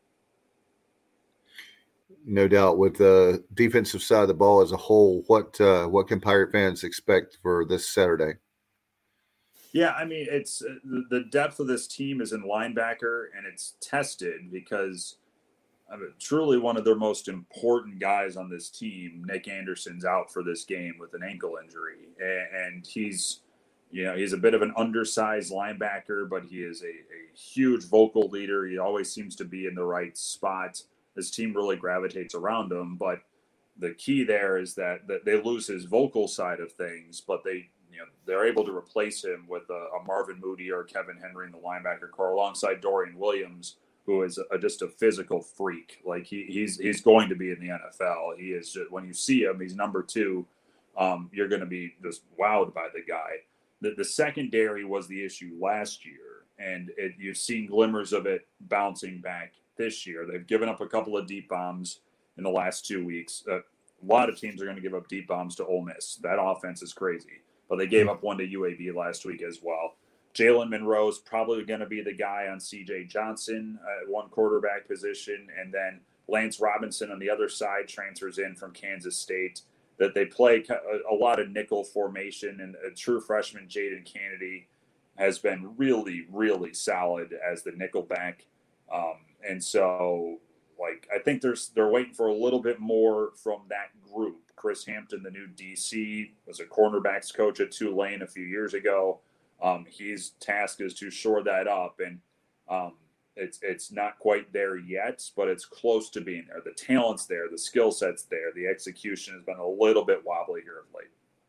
[SPEAKER 2] No doubt. With the defensive side of the ball as a whole, what uh, what can Pirate fans expect for this Saturday?
[SPEAKER 4] Yeah, I mean, it's uh, the depth of this team is in linebacker, and it's tested because I mean, truly one of their most important guys on this team, Nick Anderson's out for this game with an ankle injury, and he's, you know, he's a bit of an undersized linebacker, but he is a, a huge vocal leader. He always seems to be in the right spot. This team really gravitates around him, but the key there is that, that they lose his vocal side of things, but they, you know, they're able to replace him with a, a Marvin Moody or Kevin Henry in the linebacker core alongside Dorian Williams, who is a, just a physical freak. Like he, he's he's going to be in the N F L. He is just, when you see him, he's number two. Um, you're going to be just wowed by the guy. The, the secondary was the issue last year, and it, you've seen glimmers of it bouncing back this year. They've given up a couple of deep bombs in the last two weeks. Uh, a lot of teams are going to give up deep bombs to Ole Miss. That offense is crazy, but they gave up one to U A B last week as well. Jalen Monroe's probably going to be the guy on C J Johnson at one quarterback position, and then Lance Robinson on the other side transfers in from Kansas State. That they play a, a lot of nickel formation, and a true freshman Jaden Kennedy has been really, really solid as the nickel back. Um, and so, like, I think there's they're waiting for a little bit more from that group. Chris Hampton, the new D C, was a cornerbacks coach at Tulane a few years ago. Um, his task is to shore that up, and um, it's it's not quite there yet, but it's close to being there. The talent's there, the skill set's there. The execution has been a little bit wobbly here of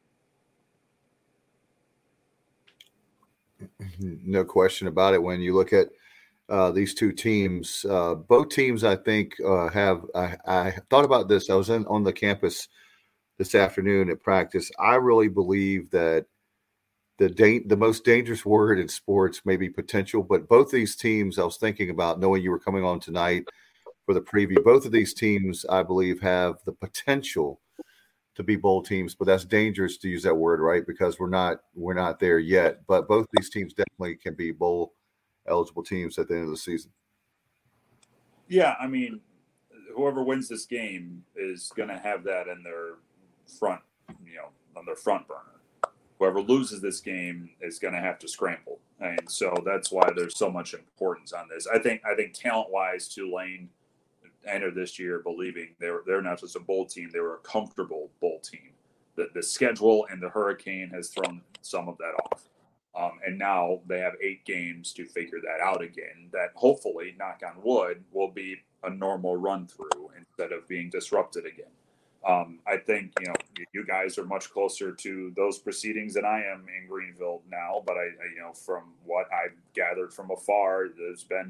[SPEAKER 2] late. No question about it. When you look at uh, these two teams, uh, both teams, I think, uh, have I, I thought about this. I was in, on the campus this afternoon at practice. I really believe that The da- the most dangerous word in sports may be potential, but both these teams, I was thinking about knowing you were coming on tonight for the preview. Both of these teams, I believe, have the potential to be bowl teams, but that's dangerous to use that word, right? Because we're not we're not there yet. But both these teams definitely can be bowl eligible teams at the end of the season.
[SPEAKER 4] Yeah, I mean, whoever wins this game is going to have that in their front, you know, on their front burner. Whoever loses this game is going to have to scramble, and so that's why there's so much importance on this. I think I think talent-wise, Tulane entered this year believing they're they're not just a bowl team; they were a comfortable bowl team. The the schedule and the hurricane has thrown some of that off, um, and now they have eight games to figure that out again. That hopefully, knock on wood, will be a normal run through instead of being disrupted again. Um, I think, you know, you guys are much closer to those proceedings than I am in Greenville now, but I, I, you know, from what I've gathered from afar, there's been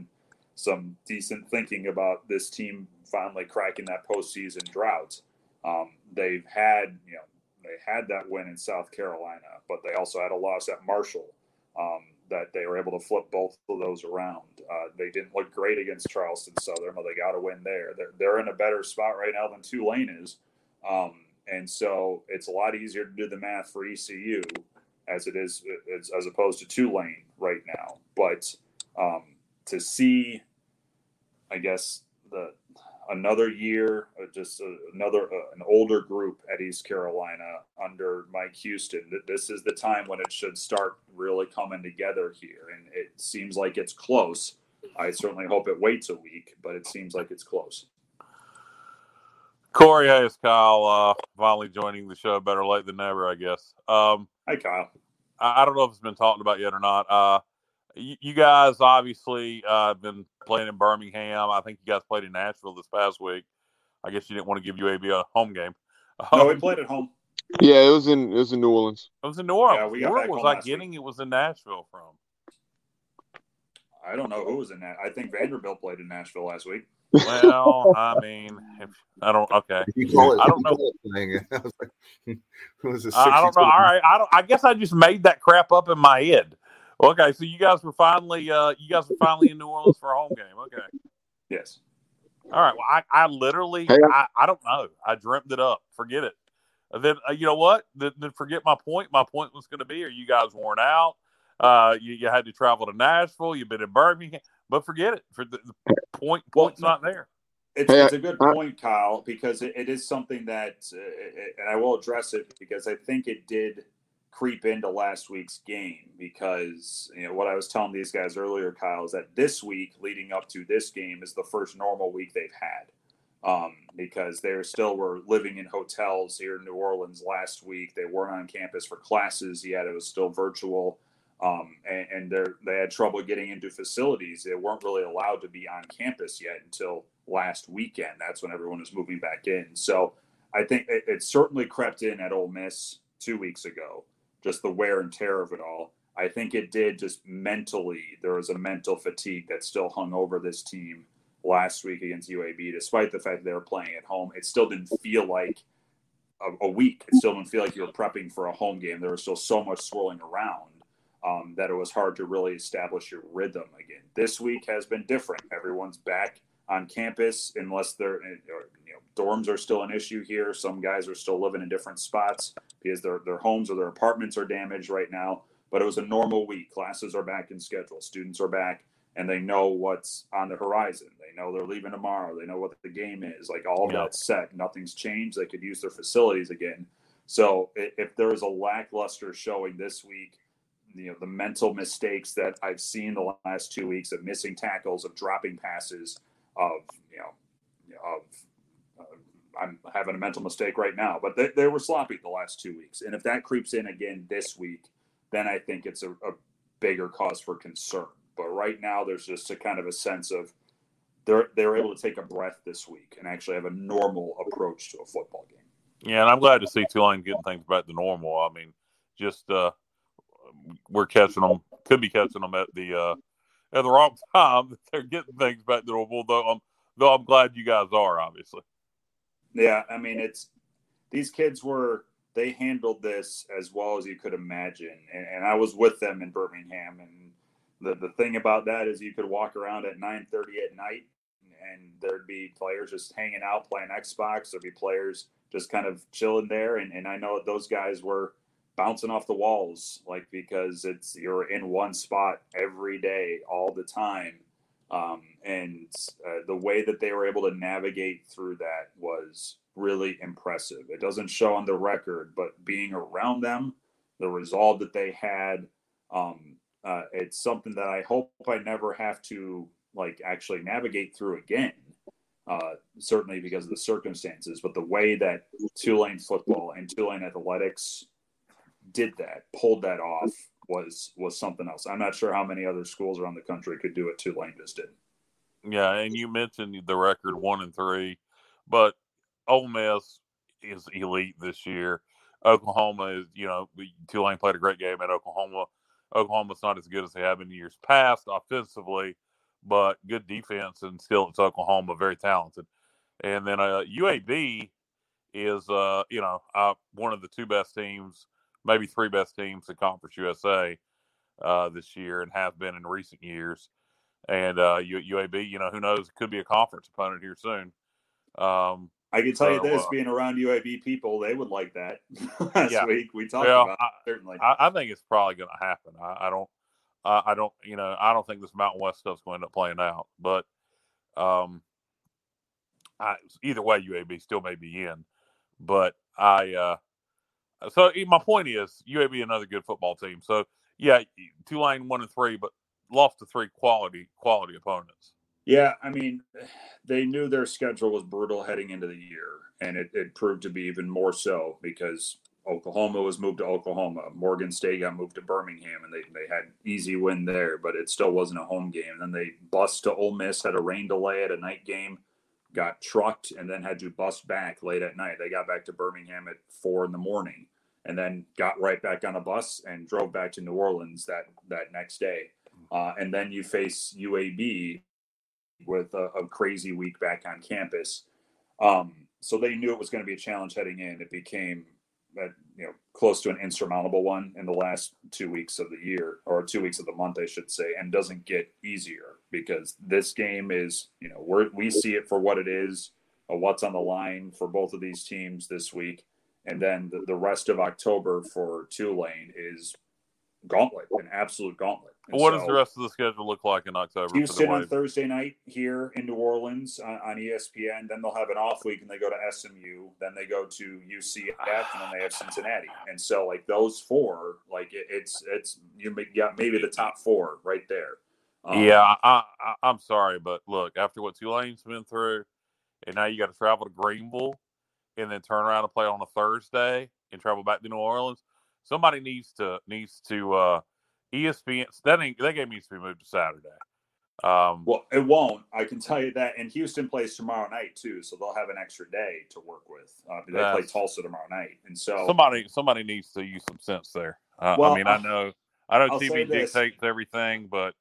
[SPEAKER 4] some decent thinking about this team finally cracking that postseason drought. Um, they've had, you know, they had that win in South Carolina, but they also had a loss at Marshall um, that they were able to flip both of those around. Uh, they didn't look great against Charleston Southern, but they got a win there. They're, they're in a better spot right now than Tulane is. Um, and so it's a lot easier to do the math for E C U as it is as, as opposed to Tulane right now. But um, to see, I guess, the another year, uh, just uh, another uh, an older group at East Carolina under Mike Houston. This is the time when it should start really coming together here, and it seems like it's close. I certainly hope it waits a week, but it seems like it's close.
[SPEAKER 5] Corey Hayes, Kyle, uh, finally joining the show. Better late than never, I guess. Um,
[SPEAKER 4] Hi, Kyle.
[SPEAKER 5] I, I don't know if it's been talked about yet or not. Uh, you, you guys obviously uh, have been playing in Birmingham. I think you guys played in Nashville this past week. I guess you didn't want to give U A B a home game.
[SPEAKER 4] No, we played at home.
[SPEAKER 3] Yeah, it was in it was in New Orleans.
[SPEAKER 5] It was in New Orleans.
[SPEAKER 4] Yeah, we got
[SPEAKER 5] Where
[SPEAKER 4] back
[SPEAKER 5] was
[SPEAKER 4] home
[SPEAKER 5] I
[SPEAKER 4] last
[SPEAKER 5] getting
[SPEAKER 4] week.
[SPEAKER 5] it was in Nashville from?
[SPEAKER 4] I don't know who was in that. I think Vanderbilt played in Nashville last week.
[SPEAKER 5] Well, I mean, if, I don't. Okay,
[SPEAKER 2] You call it,
[SPEAKER 5] I don't
[SPEAKER 2] you
[SPEAKER 5] know.
[SPEAKER 2] call it playing it. I was like, it was a
[SPEAKER 5] I, I don't know.
[SPEAKER 2] sixty-two
[SPEAKER 5] All right, I don't. I guess I just made that crap up in my head. Okay, so you guys were finally, uh, you guys were finally in New Orleans for a home game. Okay.
[SPEAKER 4] Yes.
[SPEAKER 5] All right. Well, I, I literally,
[SPEAKER 3] Hey,
[SPEAKER 5] I, I don't know. I dreamt it up. Forget it. And then uh, you know what? Then, then forget my point. My point was going to be: are you guys worn out? Uh, you, you had to travel to Nashville. You've been in Birmingham, but forget it. For the, the point, point's
[SPEAKER 4] Well,
[SPEAKER 5] not there.
[SPEAKER 4] It's,
[SPEAKER 3] Hey,
[SPEAKER 4] it's a good
[SPEAKER 3] I-
[SPEAKER 4] point, Kyle, because it, it is something that, uh, it, and I will address it because I think it did creep into last week's game because, you know, what I was telling these guys earlier, Kyle, is that this week leading up to this game is the first normal week they've had um, because they still were living in hotels here in New Orleans last week. They weren't on campus for classes yet. It was still virtual. Um, and and they're, they had trouble getting into facilities. They weren't really allowed to be on campus yet until last weekend. That's when everyone was moving back in. So I think it, it certainly crept in at Ole Miss two weeks ago, just the wear and tear of it all. I think it did just mentally. There was a mental fatigue that still hung over this team last week against U A B, despite the fact that they were playing at home. It still didn't feel like a, a week. It still didn't feel like you were prepping for a home game. There was still so much swirling around. Um, that it was hard to really establish your rhythm again. This week has been different. Everyone's back on campus, unless they're, you know, dorms are still an issue here. Some guys are still living in different spots because their their homes or their apartments are damaged right now. But it was a normal week. Classes are back in schedule. Students are back, and they know what's on the horizon. They know they're leaving tomorrow. They know what the game is. Like all of
[SPEAKER 5] Yeah.
[SPEAKER 4] that's set. Nothing's changed. They could use their facilities again. So if there is a lackluster showing this week, you know, the mental mistakes that I've seen the last two weeks of missing tackles, of dropping passes, of, you know, of, uh, I'm having a mental mistake right now, but they, they were sloppy the last two weeks. And if that creeps in again this week, then I think it's a, a bigger cause for concern. But right now there's just a kind of a sense of they're, they're able to take a breath this week and actually have a normal approach to a football game.
[SPEAKER 5] Yeah, and I'm glad to see Tulane getting things back to normal. I mean, just, uh, we're catching them, could be catching them at the uh, at the wrong time. They're getting things back to normal, though. I'm though I'm glad you guys are, obviously.
[SPEAKER 4] Yeah, I mean, it's these kids were they handled this as well as you could imagine, and, and I was with them in Birmingham. And the the thing about that is you could walk around at nine thirty at night, and there'd be players just hanging out playing Xbox. There'd be players just kind of chilling there, and and I know those guys were bouncing off the walls, like, because it's you're in one spot every day, all the time. Um, and uh, the way that they were able to navigate through that was really impressive. It doesn't show on the record, but being around them, the resolve that they had, um, uh, it's something that I hope I never have to like actually navigate through again. Uh, certainly because of the circumstances, but the way that Tulane football and Tulane athletics did that, pulled that off, was was something else. I'm not sure how many other schools around the country could do what Tulane just did.
[SPEAKER 5] Yeah, and you mentioned the record one and three, but Ole Miss is elite this year. Oklahoma is, you know, Tulane played a great game at Oklahoma. Oklahoma's not as good as they have in years past offensively, but good defense, and still it's Oklahoma, very talented. And then uh, U A B is, uh, you know, uh, one of the two best teams, maybe three best teams in Conference U S A uh, this year, and have been in recent years. And uh, U A B, you know, who knows? It could be a conference opponent here soon. Um,
[SPEAKER 4] I can tell
[SPEAKER 5] so,
[SPEAKER 4] you this:
[SPEAKER 5] uh,
[SPEAKER 4] being around U A B people, they would like that. Last
[SPEAKER 5] yeah.
[SPEAKER 4] week we talked
[SPEAKER 5] well,
[SPEAKER 4] about
[SPEAKER 5] I,
[SPEAKER 4] it, certainly.
[SPEAKER 5] I, I think it's probably going to happen. I, I don't, I, I don't, you know, I don't think this Mountain West stuff's going to end up playing out. But um, I, either way, U A B still may be in. But I, uh, so my point is, U A B another good football team. So yeah, Tulane one and three, but lost to three quality quality opponents.
[SPEAKER 4] Yeah, I mean, they knew their schedule was brutal heading into the year, and it, it proved to be even more so because Oklahoma was moved to Oklahoma. Morgan State got moved to Birmingham, and they, they had easy win there, but it still wasn't a home game. And then they bust to Ole Miss, had a rain delay at a night game, got trucked, and then had to bust back late at night. They got back to Birmingham at four in the morning, and then got right back on a bus and drove back to New Orleans that, that next day. Uh, and then you face U A B with a, a crazy week back on campus. Um, so they knew it was going to be a challenge heading in. It became a, you know, close to an insurmountable one in the last two weeks of the year, or two weeks of the month, I should say, and doesn't get easier because this game is, you know, we're, we see it for what it is, uh, what's on the line for both of these teams this week. And then the, the rest of October for Tulane is gauntlet, an absolute gauntlet. And
[SPEAKER 5] what
[SPEAKER 4] so,
[SPEAKER 5] does the rest of the schedule look like in October?
[SPEAKER 4] Houston
[SPEAKER 5] for the
[SPEAKER 4] on Thursday night here in New Orleans on, on E S P N. Then they'll have an off week and they go to S M U. Then they go to U C F and then they have Cincinnati. And so like those four, like it, it's it's you got maybe the top four right there. Um,
[SPEAKER 5] yeah, I, I, I'm sorry, but look, after what Tulane's been through, and now you got to travel to Greenville and then turn around and play on a Thursday and travel back to New Orleans. Somebody needs to needs to uh, E S P N. That ain't, that game needs to be moved to Saturday. Um,
[SPEAKER 4] well, it won't. I can tell you that. And Houston plays tomorrow night too, so they'll have an extra day to work with. Uh, they play Tulsa tomorrow night, and so
[SPEAKER 5] somebody somebody needs to use some sense there. Uh,
[SPEAKER 4] well,
[SPEAKER 5] I mean, I know I know
[SPEAKER 4] I'll
[SPEAKER 5] T V dictates everything, but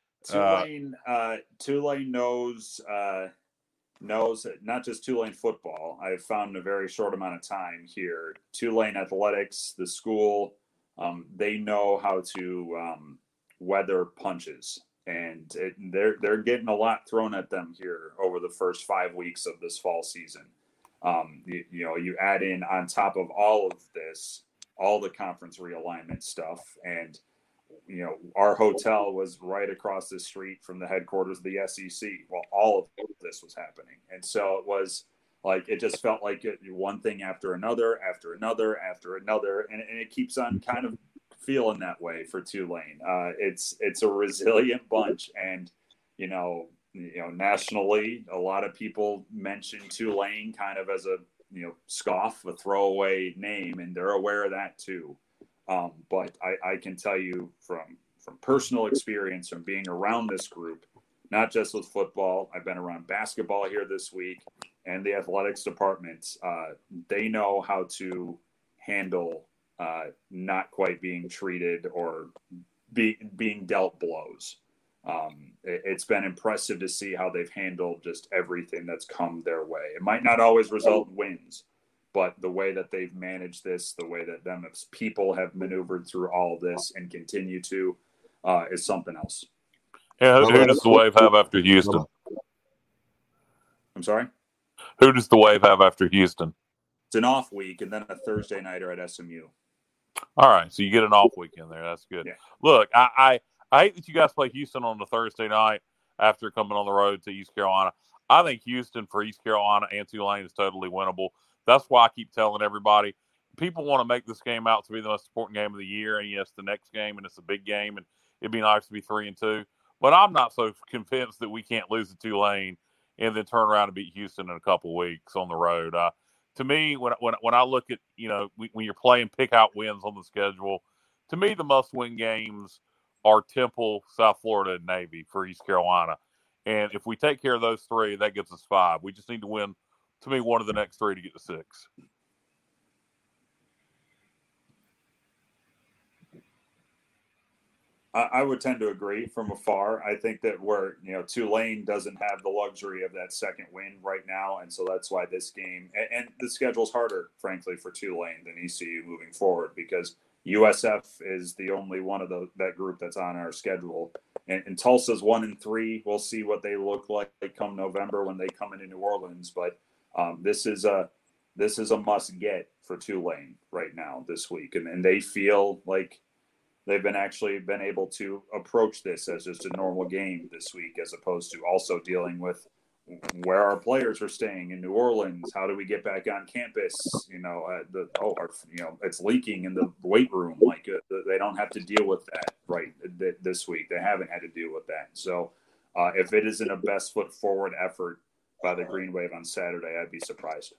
[SPEAKER 4] Tulane uh, uh, Tulane knows. Uh, knows not just Tulane football. I've found in a very short amount of time here, Tulane athletics, the school, um, they know how to um, weather punches, and it, they're they're getting a lot thrown at them here over the first five weeks of this fall season. Um, you, you know, you add in on top of all of this, all the conference realignment stuff, and you know, our hotel was right across the street from the headquarters of the S E C. Well, all of this was happening. And so it was like, it just felt like it, one thing after another, after another, after another. And, and it keeps on kind of feeling that way for Tulane. Uh, it's, it's a resilient bunch. And, you know, you know, nationally, a lot of people mention Tulane kind of as a, you know, scoff, a throwaway name, and they're aware of that too. Um, but I, I can tell you from, from personal experience from being around this group, not just with football, I've been around basketball here this week and the athletics departments. Uh, they know how to handle uh, not quite being treated or be, being dealt blows. Um, it, it's been impressive to see how they've handled just everything that's come their way. It might not always result in wins, but the way that they've managed this, the way that them as people have maneuvered through all of this and continue to, uh, is something else.
[SPEAKER 5] Yeah, who, who does the Wave have after Houston?
[SPEAKER 4] I'm sorry?
[SPEAKER 5] Who does the Wave have after Houston?
[SPEAKER 4] It's an off week, and then a Thursday nighter at S M U.
[SPEAKER 5] All right, so you get an off weekend there. That's good.
[SPEAKER 4] Yeah.
[SPEAKER 5] Look, I, I, I hate that you guys play Houston on the Thursday night after coming on the road to East Carolina. I think Houston for East Carolina and Tulane is totally winnable. That's why I keep telling everybody, people want to make this game out to be the most important game of the year. And yes, the next game, and it's a big game, and it'd be nice to be three and two. But I'm not so convinced that we can't lose to Tulane and then turn around and beat Houston in a couple of weeks on the road. Uh, to me, when when when I look at, you know, when you're playing pick out wins on the schedule, to me the must win games are Temple, South Florida, and Navy for East Carolina. And if we take care of those three, that gets us five. We just need to win, to me, one of the next three to get to six.
[SPEAKER 4] I, I would tend to agree from afar. I think that we're, you know, Tulane doesn't have the luxury of that second win right now. And so that's why this game, and, and the schedule's harder, frankly, for Tulane than E C U moving forward, because U S F is the only one of the, that group that's on our schedule. And, and Tulsa's one and three. We'll see what they look like come November when they come into New Orleans. But um, this is a this is a must get for Tulane right now this week, and, and they feel like they've been actually been able to approach this as just a normal game this week, as opposed to also dealing with where our players are staying in New Orleans. How do we get back on campus? You know, uh, the oh, our, you know, it's leaking in the weight room. Like uh, they don't have to deal with that right th- this week. They haven't had to deal with that. So uh, if it isn't a best foot forward effort by the Green Wave on Saturday, I'd be surprised.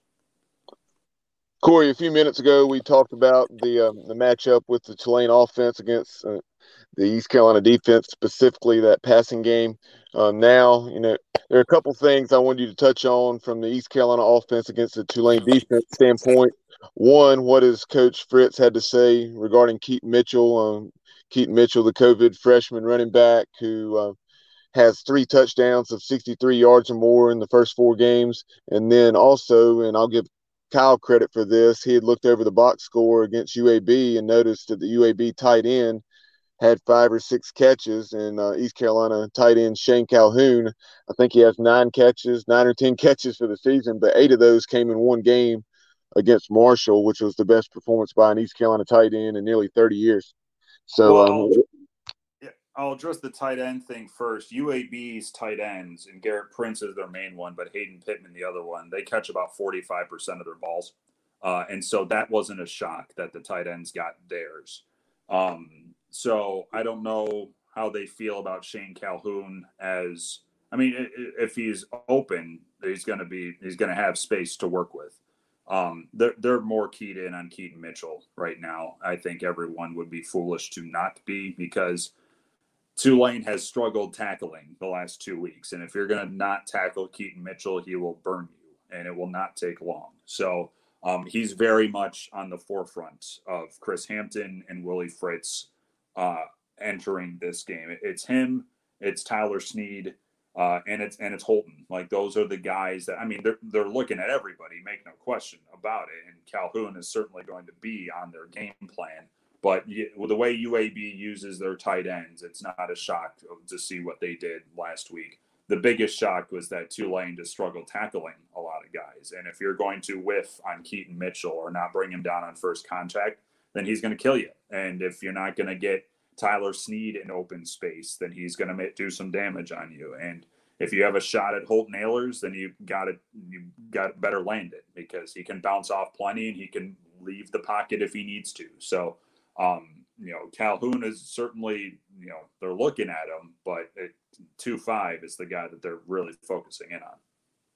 [SPEAKER 3] Corey, a few minutes ago, we talked about the um, the matchup with the Tulane offense against uh, the East Carolina defense, specifically that passing game. Uh, now, you know, there are a couple things I wanted you to touch on from the East Carolina offense against the Tulane defense standpoint. One, what has Coach Fritz had to say regarding Keaton Mitchell? Um, Keaton Mitchell, the COVID freshman running back who uh, has three touchdowns of sixty-three yards or more in the first four games. And then also, and I'll give Kyle credit for this, he had looked over the box score against U A B and noticed that the U A B tight end had five or six catches, and uh, East Carolina tight end Shane Calhoun, I think he has nine catches, nine or ten catches for the season, but eight of those came in one game against Marshall, which was the best performance by an East Carolina tight end in nearly thirty years. So,
[SPEAKER 4] well,
[SPEAKER 3] um,
[SPEAKER 4] I'll, yeah, I'll address the tight end thing first. U A B's tight ends, and Garrett Prince is their main one, but Hayden Pittman the other one, they catch about forty-five percent of their balls. Uh, and so that wasn't a shock that the tight ends got theirs. Um, So I don't know how they feel about Shane Calhoun as, I mean, if he's open, he's going to be, he's going to have space to work with. Um, they're, they're more keyed in on Keaton Mitchell right now. I think everyone would be foolish to not be, because Tulane has struggled tackling the last two weeks. And if you're going to not tackle Keaton Mitchell, he will burn you, and it will not take long. So um, he's very much on the forefront of Chris Hampton and Willie Fritz uh, entering this game. It's him, it's Tyler Snead, uh, and it's and it's Holton. Like, those are the guys that, I mean, they're they're looking at everybody, make no question about it. And Calhoun is certainly going to be on their game plan. But you, with the way U A B uses their tight ends, it's not a shock to see what they did last week. The biggest shock was that Tulane just struggled tackling a lot of guys. And if you're going to whiff on Keaton Mitchell or not bring him down on first contact, then he's going to kill you. And if you're not going to get Tyler Snead in open space, then he's going to do some damage on you. And if you have a shot at Holton Ahlers, then you got to you got better land it, because he can bounce off plenty and he can leave the pocket if he needs to. So, um, you know, Calhoun is certainly, you know, they're looking at him, but two five is the guy that they're really focusing in on.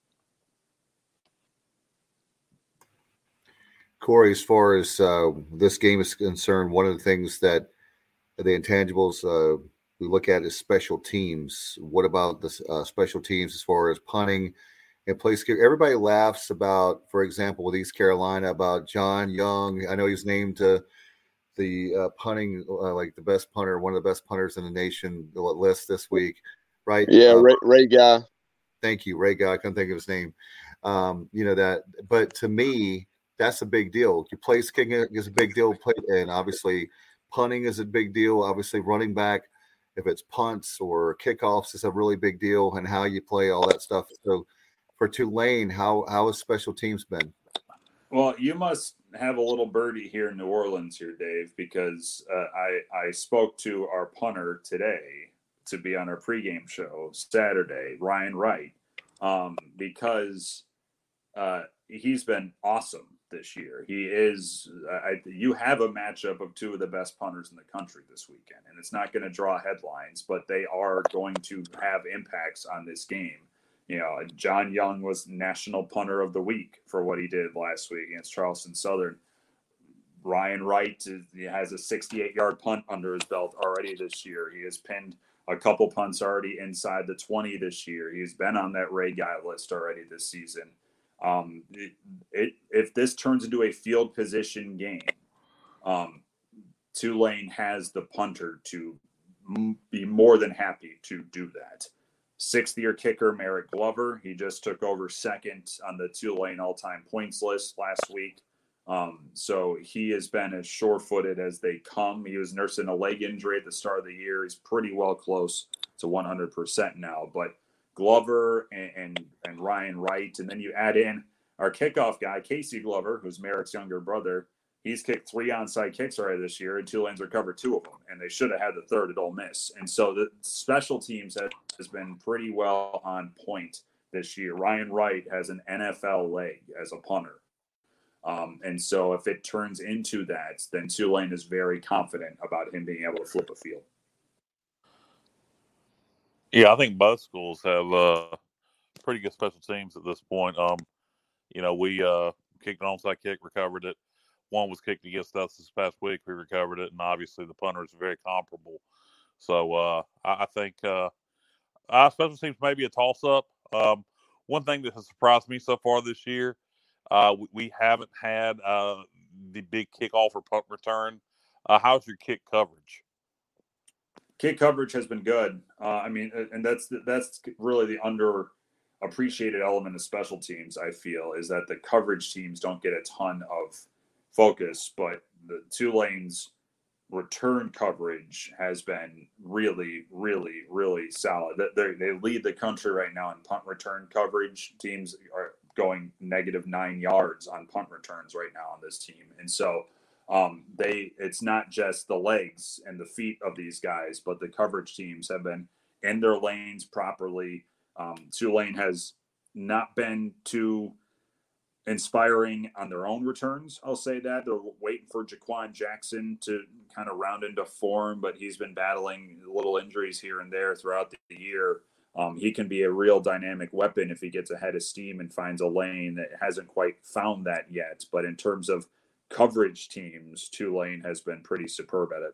[SPEAKER 2] Corey, as far as uh, this game is concerned, one of the things that the intangibles uh, we look at is special teams. What about the uh, special teams as far as punting and place kick? Everybody laughs about, for example, with East Carolina, about John Young. I know he's named to the uh, punting, uh, like the best punter, one of the best punters in the nation list this week, right?
[SPEAKER 3] Yeah,
[SPEAKER 2] uh,
[SPEAKER 3] Ray, Ray Guy.
[SPEAKER 2] Thank you, Ray Guy. I couldn't think of his name. Um, you know that, but to me, that's a big deal. Your place kicking is a big deal, and obviously punting is a big deal. Obviously running back, if it's punts or kickoffs, is a really big deal, and how you play all that stuff. So for Tulane, how how has special teams been?
[SPEAKER 4] Well, you must have a little birdie here in New Orleans here, Dave, because uh, I, I spoke to our punter today to be on our pregame show Saturday, Ryan Wright, um, because uh, he's been awesome this year. He is, I, you have a matchup of two of the best punters in the country this weekend, and it's not going to draw headlines, but they are going to have impacts on this game. You know, John Young was National Punter of the Week for what he did last week against Charleston Southern. Ryan Wright is, he has a sixty-eight-yard punt under his belt already this year. He has pinned a couple punts already inside the twenty this year. He's been on that Ray Guy list already this season. Um, it, it, if this turns into a field position game, um, Tulane has the punter to be more than happy to do that. Sixth-year kicker Merrick Glover, he just took over second on the Tulane all-time points list last week. Um, so he has been as sure-footed as they come. He was nursing a leg injury at the start of the year. He's pretty well close to one hundred percent now. But Glover and, and, and Ryan Wright, and then you add in our kickoff guy, Casey Glover, who's Merrick's younger brother. He's kicked three onside kicks already this year, and Tulane's recovered two of them, and they should have had the third at Ole Miss. And so the special teams has, has been pretty well on point this year. Ryan Wright has an N F L leg as a punter. Um, and so if it turns into that, then Tulane is very confident about him being able to flip a field.
[SPEAKER 5] Yeah, I think both schools have uh, pretty good special teams at this point. Um, you know, we uh, kicked an onside kick, recovered it. One was kicked against us this past week. We recovered it, and obviously the punters are very comparable. So uh, I, I think uh, our special teams may be a toss-up. Um, one thing that has surprised me so far this year, uh, we, we haven't had uh, the big kickoff or punt return. Uh, how's your kick coverage?
[SPEAKER 4] Kick coverage has been good. Uh, I mean, and that's that's really the underappreciated element of special teams, I feel, is that the coverage teams don't get a ton of focus, but the Tulane's return coverage has been really, really, really solid. They they lead the country right now in punt return coverage. Teams are going negative nine yards on punt returns right now on this team, and so um, they it's not just the legs and the feet of these guys, but the coverage teams have been in their lanes properly. Um, Tulane has not been too inspiring on their own returns. I'll say that. They're waiting for Jaquan Jackson to kind of round into form, but he's been battling little injuries here and there throughout the year. Um, he can be a real dynamic weapon if he gets ahead of steam and finds a lane that hasn't quite found that yet. But in terms of coverage teams, Tulane has been pretty superb at it.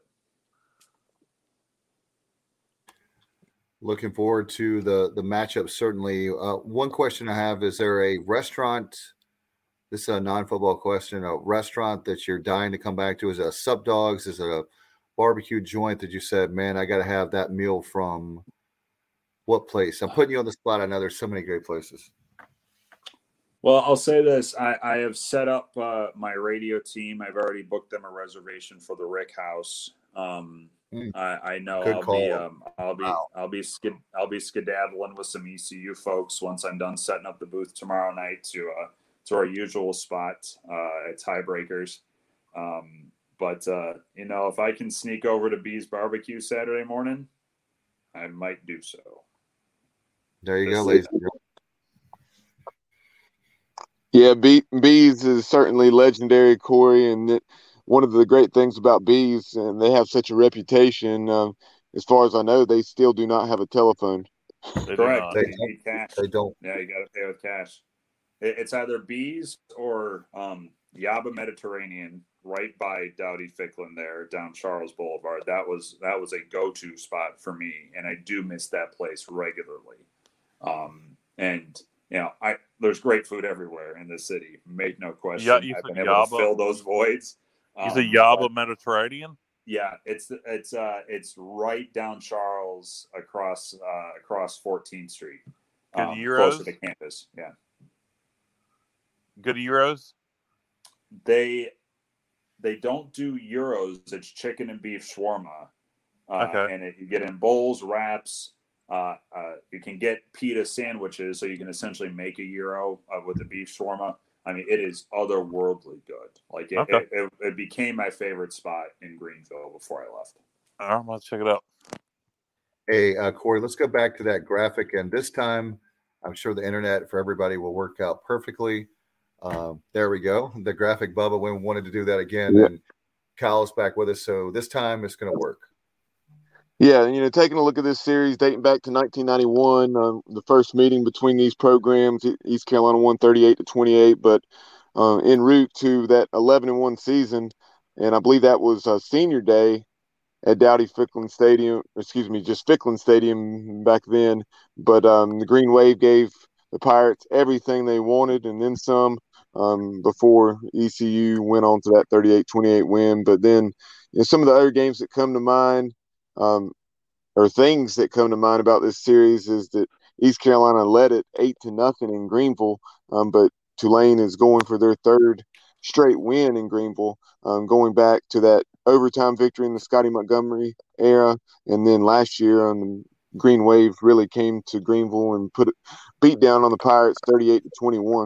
[SPEAKER 2] Looking forward to the, the matchup, certainly. Uh, one question I have, is there a restaurant – this is a non-football question, a restaurant that you're dying to come back to? Is it a Sup Dogs? Is it a barbecue joint that you said, man, I got to have that meal from what place? I'm putting you on the spot. I know there's so many great places.
[SPEAKER 4] Well, I'll say this. I, I have set up uh, my radio team. I've already booked them a reservation for the Rick House. Um, mm. I, I know
[SPEAKER 2] Good
[SPEAKER 4] I'll
[SPEAKER 2] call.
[SPEAKER 4] be um, I'll be
[SPEAKER 2] Wow.
[SPEAKER 4] I'll be skid, I'll be skedaddling with some E C U folks once I'm done setting up the booth tomorrow night to uh, to our usual spot uh, at Tiebreakers. Um, but, uh, you know, if I can sneak over to B's Barbecue Saturday morning, I might do so.
[SPEAKER 2] There you
[SPEAKER 4] This
[SPEAKER 2] go,
[SPEAKER 4] is-
[SPEAKER 2] ladies and gentlemen.
[SPEAKER 3] Yeah, B- Bees is certainly legendary, Corey, and it, one of the great things about Bees, and they have such a reputation. Um, as far as I know, they still do not have a telephone.
[SPEAKER 5] They do
[SPEAKER 4] Correct.
[SPEAKER 5] not.
[SPEAKER 2] They
[SPEAKER 4] You need cash.
[SPEAKER 2] They don't.
[SPEAKER 4] Yeah, you got to pay with cash. It, it's either B's or um, Yaba Mediterranean right by Dowdy Ficklin there down Charles Boulevard. That was that was a go-to spot for me, and I do miss that place regularly. Um, and you know, I there's great food everywhere in the city. Make no question.
[SPEAKER 5] Yeah, you
[SPEAKER 4] I've
[SPEAKER 5] said
[SPEAKER 4] been able
[SPEAKER 5] Yaba?
[SPEAKER 4] to fill those voids.
[SPEAKER 5] You say
[SPEAKER 4] Um,
[SPEAKER 5] Yaba
[SPEAKER 4] but-
[SPEAKER 5] Mediterranean?
[SPEAKER 4] Yeah, it's it's uh it's right down Charles across uh across fourteenth Street.
[SPEAKER 5] Good
[SPEAKER 4] Um,
[SPEAKER 5] Euros?
[SPEAKER 4] closer to campus. Yeah.
[SPEAKER 5] Good Euros?
[SPEAKER 4] They they don't do Euros. It's chicken and beef shawarma. Uh,
[SPEAKER 5] Okay.
[SPEAKER 4] And it, you get in bowls, wraps. Uh, uh, you can get pita sandwiches, so you can essentially make a Euro uh, with the beef shawarma. I mean, it is otherworldly good. Like it,
[SPEAKER 5] Okay.
[SPEAKER 4] it, it, it became my favorite spot in Greenville before I left.
[SPEAKER 5] All right, I'm going to check it out.
[SPEAKER 2] Hey, uh, Corey, let's go back to that graphic. And this time, I'm sure the internet for everybody will work out perfectly. Um, there we go. The graphic, Bubba, we wanted to do that again.
[SPEAKER 3] Yeah.
[SPEAKER 2] And Kyle's back with us. So this time it's going to work.
[SPEAKER 3] Yeah, you know, taking a look at this series dating back to nineteen ninety-one, um, the first meeting between these programs, E- East Carolina won thirty-eight to twenty-eight, but uh, en route to that eleven and one season, and I believe that was uh, senior day at Dowdy Ficklin Stadium, excuse me, just Ficklin Stadium back then. But um, the Green Wave gave the Pirates everything they wanted and then some um, before E C U went on to that thirty-eight twenty-eight win. But then, you know, some of the other games that come to mind, um, or things that come to mind about this series is that East Carolina led it eight to nothing in Greenville, um, but Tulane is going for their third straight win in Greenville, um, going back to that overtime victory in the Scotty Montgomery era, and then last year on the Green Wave really came to Greenville and put beat down on the Pirates thirty-eight to twenty-one.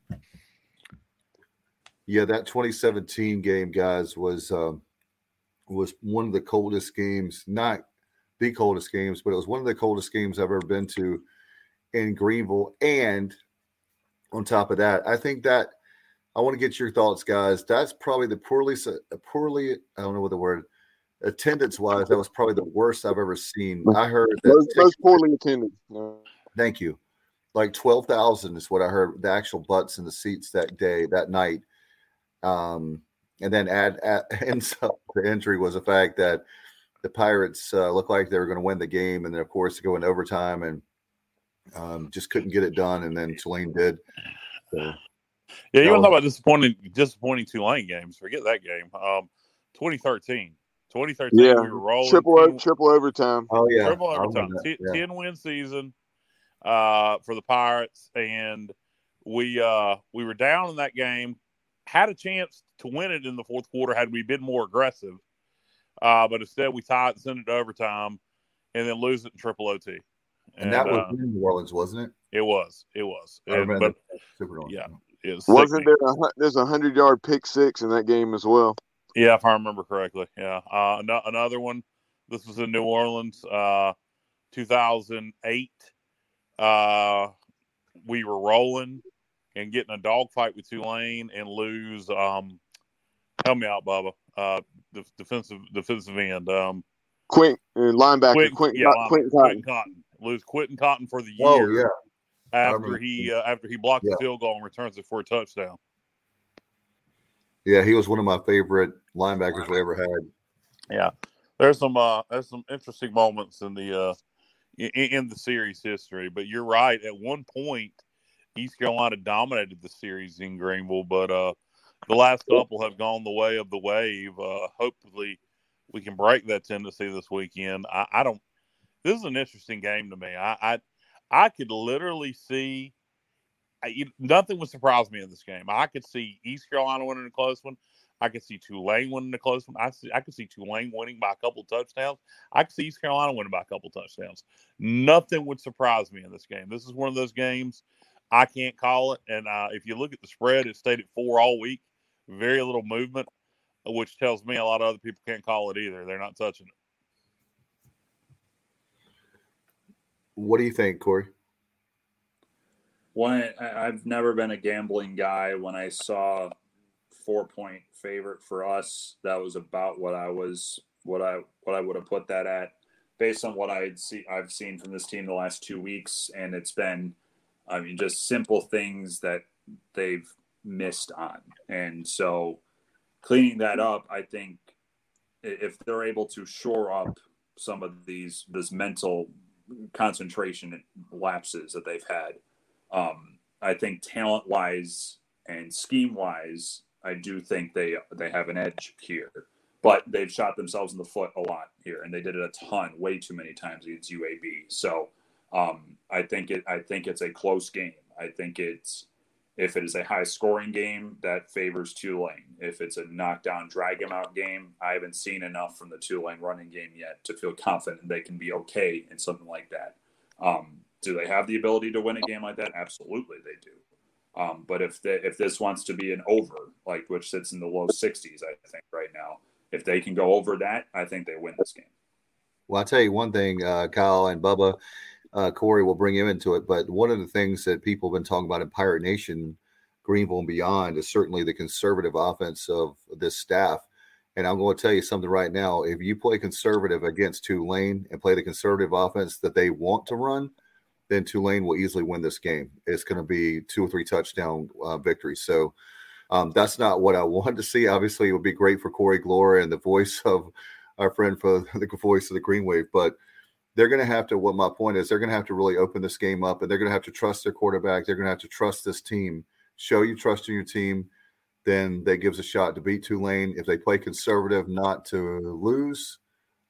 [SPEAKER 2] Yeah, that twenty seventeen game, guys, was um, was one of the coldest games, not the coldest games, but it was one of the coldest games I've ever been to in Greenville. And on top of that, I think that I want to get your thoughts, guys. That's probably the poorly, poorly, I don't know what the word, attendance-wise, that was probably the worst I've ever seen. I heard that
[SPEAKER 3] most, most poorly attended. No.
[SPEAKER 2] Thank you. Like twelve thousand is what I heard, the actual butts in the seats that day, that night. Um, and then add, add ends up the injury was the fact that the Pirates uh, looked like they were going to win the game, and then of course go into overtime and um, just couldn't get it done, and then Tulane did. So,
[SPEAKER 5] yeah, you want to
[SPEAKER 2] was,
[SPEAKER 5] talk about disappointing, disappointing Tulane games? Forget that game. Um, twenty thirteen, twenty thirteen,
[SPEAKER 3] yeah,
[SPEAKER 5] we were rolling
[SPEAKER 3] triple
[SPEAKER 5] ten,
[SPEAKER 3] triple overtime.
[SPEAKER 2] Oh yeah,
[SPEAKER 5] triple overtime, ten,
[SPEAKER 2] yeah.
[SPEAKER 5] ten win season uh, for the Pirates, and we uh, we were down in that game. Had a chance to win it in the fourth quarter had we been more aggressive. Uh, but instead we tied and sent it to overtime and then lose it in triple O T. And,
[SPEAKER 2] and that was
[SPEAKER 5] uh,
[SPEAKER 2] in New Orleans, wasn't it?
[SPEAKER 5] It was. It was.
[SPEAKER 2] I
[SPEAKER 5] And, but,
[SPEAKER 2] Super
[SPEAKER 5] yeah. It was
[SPEAKER 3] wasn't there a, there's a hundred-yard pick six in that game as well?
[SPEAKER 5] Yeah, if I remember correctly. Yeah. Uh, no, another one. This was in New Orleans, uh, two thousand eight. Uh, we were rolling and getting a dogfight with Tulane and lose. Um, help me out, Bubba. Uh, the defensive defensive end. Um,
[SPEAKER 3] Quint, uh, linebacker.
[SPEAKER 5] Quentin,
[SPEAKER 3] Quentin,
[SPEAKER 5] yeah,
[SPEAKER 3] Quentin
[SPEAKER 5] Quentin
[SPEAKER 3] Cotton.
[SPEAKER 5] Cotton. Lose Quentin Cotton for the year.
[SPEAKER 2] Oh yeah.
[SPEAKER 5] After he uh, after he blocks
[SPEAKER 2] yeah.
[SPEAKER 5] the field goal and returns it for a touchdown.
[SPEAKER 2] Yeah, he was one of my favorite linebackers we ever had.
[SPEAKER 5] Yeah, there's some uh, there's some interesting moments in the uh, in, in the series history. But you're right. At one point, East Carolina dominated the series in Greenville, but uh, the last couple have gone the way of the wave. Uh, hopefully, we can break that tendency this weekend. I, I don't. This is an interesting game to me. I I, I could literally see. I, nothing would surprise me in this game. I could see East Carolina winning a close one. I could see Tulane winning a close one. I see. I could see Tulane winning by a couple of touchdowns. I could see East Carolina winning by a couple of touchdowns. Nothing would surprise me in this game. This is one of those games I can't call it. And uh, if you look at the spread, it stayed at four all week. Very little movement, which tells me a lot of other people can't call it either. They're not touching it.
[SPEAKER 2] What do you think, Corey?
[SPEAKER 4] When I've never been a gambling guy. When I saw four-point favorite for us, that was about what I was, what I, what I would have put that at, based on what I'd see, I've seen from this team the last two weeks, and it's been, I mean, just simple things that they've missed on, and so cleaning that up, I think, if they're able to shore up some of these this mental concentration lapses that they've had. Um, I think talent-wise and scheme-wise, I do think they they have an edge here. But they've shot themselves in the foot a lot here, and they did it a ton, way too many times against U A B. So um, I think it. I think it's a close game. I think it's if it is a high-scoring game, that favors Tulane. If it's a knockdown, drag-them-out game, I haven't seen enough from the Tulane running game yet to feel confident they can be okay in something like that. Um, Do they have the ability to win a game like that? Absolutely, they do. Um, but if they, if this wants to be an over, like which sits in the low sixties, I think right now, if they can go over that, I think they win this game.
[SPEAKER 2] Well, I'll tell you one thing, uh, Kyle and Bubba, uh, Corey will bring you into it. But one of the things that people have been talking about in Pirate Nation, Greenville and beyond, is certainly the conservative offense of this staff. And I'm going to tell you something right now. If you play conservative against Tulane and play the conservative offense that they want to run, then Tulane will easily win this game. It's going to be two or three touchdown uh, victories. So um, that's not what I wanted to see. Obviously, it would be great for Corey Gloria and the voice of our friend for the voice of the Green Wave. But they're going to have to, what my point is, they're going to have to really open this game up, and they're going to have to trust their quarterback. They're going to have to trust this team. Show you trust in your team, then that gives a shot to beat Tulane. If they play conservative, not to lose,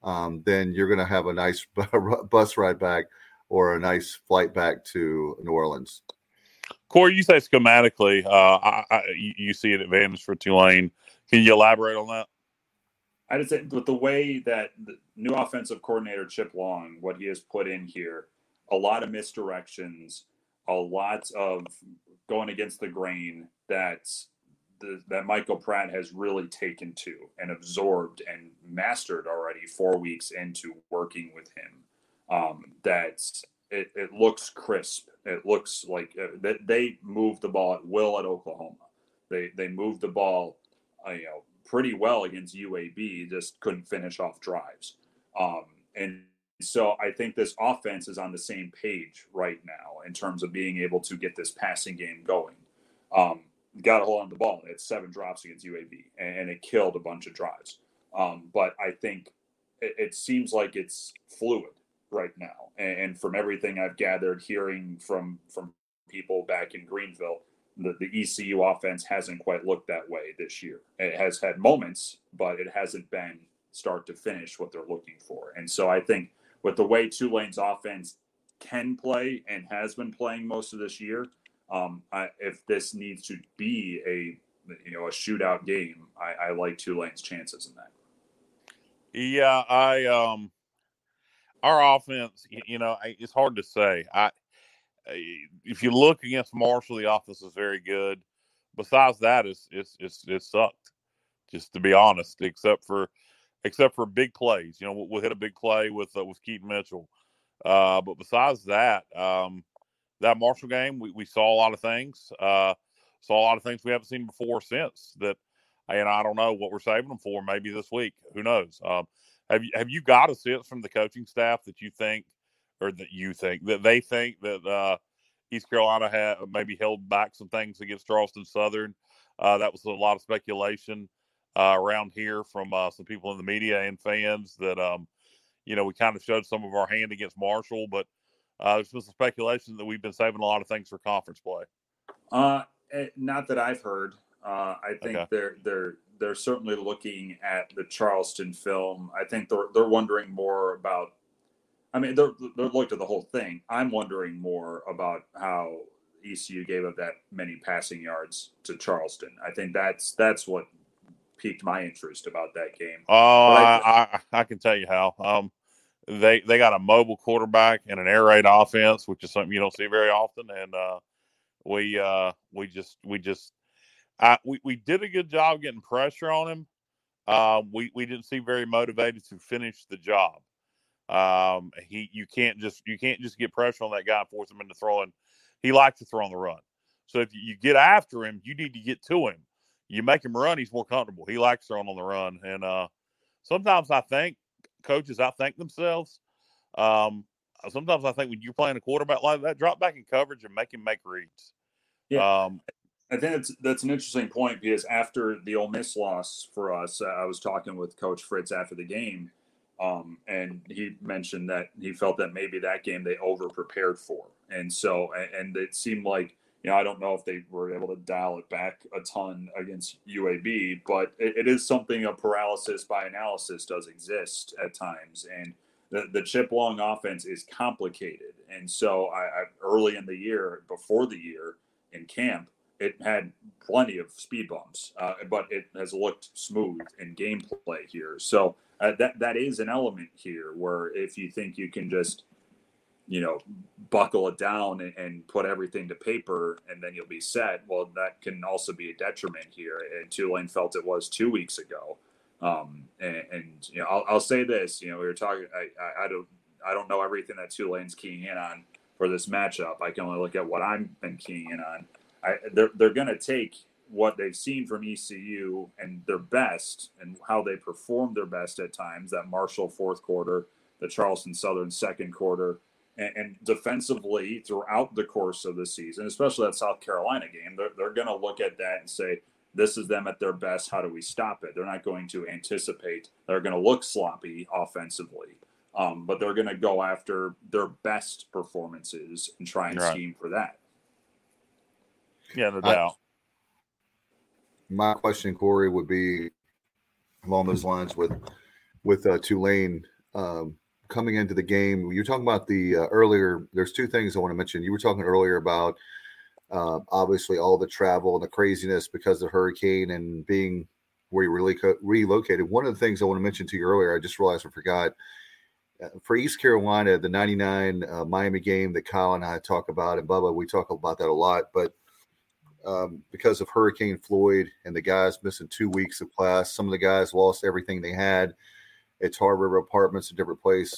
[SPEAKER 2] um, then you're going to have a nice bus ride back or a nice flight back to New Orleans.
[SPEAKER 5] Corey, you say schematically, uh, I, I, you see an advantage for Tulane. Can you elaborate on that?
[SPEAKER 4] I just say with the way that the new offensive coordinator Chip Long, what he has put in here, a lot of misdirections, a lot of going against the grain that the, that Michael Pratt has really taken to and absorbed and mastered already four weeks into working with him. Um, that it, it looks crisp. It looks like uh, that they moved the ball at will at Oklahoma. They they moved the ball, uh, you know, pretty well against U A B. Just couldn't finish off drives. Um, and so I think this offense is on the same page right now in terms of being able to get this passing game going. Um, got a hold on the ball. It had seven drops against U A B, and it killed a bunch of drives. Um, but I think it, it seems like it's fluid right now. And from everything I've gathered, hearing from from people back in Greenville, the, the E C U offense hasn't quite looked that way this year. It has had moments, but it hasn't been start to finish what they're looking for. And so I think with the way Tulane's offense can play and has been playing most of this year, um, I, if this needs to be a you know a shootout game, I, I like Tulane's chances in that.
[SPEAKER 5] Yeah, I um. Our offense, you know, it's hard to say. I, if you look against Marshall, the offense is very good. Besides that, it's it's it's it sucked. Just to be honest, except for except for big plays. You know, we'll, we'll hit a big play with uh, with Keaton Mitchell. Uh, but besides that, um, that Marshall game, we, we saw a lot of things. Uh, saw a lot of things we haven't seen before since. That, and I don't know what we're saving them for. Maybe this week, who knows? Um, Have you have you got a sense from the coaching staff that you think, or that you think that they think that uh, East Carolina had maybe held back some things against Charleston Southern? Uh, that was a lot of speculation uh, around here from uh, some people in the media and fans that um, you know we kind of showed some of our hand against Marshall, but uh, there's been some speculation that we've been saving a lot of things for conference play.
[SPEAKER 4] Uh, not that I've heard. Uh, I think
[SPEAKER 5] Okay.
[SPEAKER 4] they're they're they're certainly looking at the Charleston film. I think they're they're wondering more about. I mean, they're they're looked at the whole thing. I'm wondering more about how E C U gave up that many passing yards to Charleston. I think that's that's what piqued my interest about that game.
[SPEAKER 5] Oh, uh, I, I I can tell you how. Um, they they got a mobile quarterback and an air raid offense, which is something you don't see very often, and uh, we uh we just we just. Uh, we, we did a good job getting pressure on him. Uh, we, we didn't seem very motivated to finish the job. Um, he you can't just you can't just get pressure on that guy and force him into throwing. He likes to throw on the run. So if you get after him, you need to get to him. You make him run, he's more comfortable. He likes throwing on the run. And uh, sometimes I think coaches outthink themselves. Um, sometimes I think when you're playing a quarterback like that, drop back in coverage and make him make reads.
[SPEAKER 4] Yeah.
[SPEAKER 5] Um,
[SPEAKER 4] I think that's that's an interesting point because after the Ole Miss loss for us, uh, I was talking with Coach Fritz after the game, um, and he mentioned that he felt that maybe that game they over prepared for, and so and it seemed like you know I don't know if they were able to dial it back a ton against U A B, but it, it is something a paralysis by analysis does exist at times, and the the Chip Long offense is complicated, and so I, I early in the year, before the year in camp. It had plenty of speed bumps, uh, but it has looked smooth in gameplay here. So uh, that that is an element here where if you think you can just, you know, buckle it down and, and put everything to paper and then you'll be set, well, that can also be a detriment here. And Tulane felt it was two weeks ago. Um, and, and you know, I'll, I'll say this, you know, we were talking, I, I, I don't, I don't know everything that Tulane's keying in on for this matchup. I can only look at what I've been keying in on. I, they're they're going to take what they've seen from E C U and their best and how they performed their best at times, that Marshall fourth quarter, the Charleston Southern second quarter, and, and defensively throughout the course of the season, especially that South Carolina game, they're, they're going to look at that and say, this is them at their best. How do we stop it? They're not going to anticipate. They're going to look sloppy offensively, um, but they're going to go after their best performances and try and
[SPEAKER 5] Right.
[SPEAKER 4] scheme for that.
[SPEAKER 5] yeah, no doubt.
[SPEAKER 2] My question, Corey, would be along those lines with with uh, Tulane. um, coming into the game, you're talking about the uh, earlier. There's two things I want to mention. You were talking earlier about uh, obviously all the travel and the craziness because of the hurricane and being where you really co- relocated. One of the things I want to mention to you earlier, I just realized I forgot. Uh, for East Carolina, the ninety-nine uh, Miami game that Kyle and I talk about, and Bubba, we talk about that a lot, but um, because of Hurricane Floyd and the guys missing two weeks of class, some of the guys lost everything they had. It's Tar River Apartments, a different place.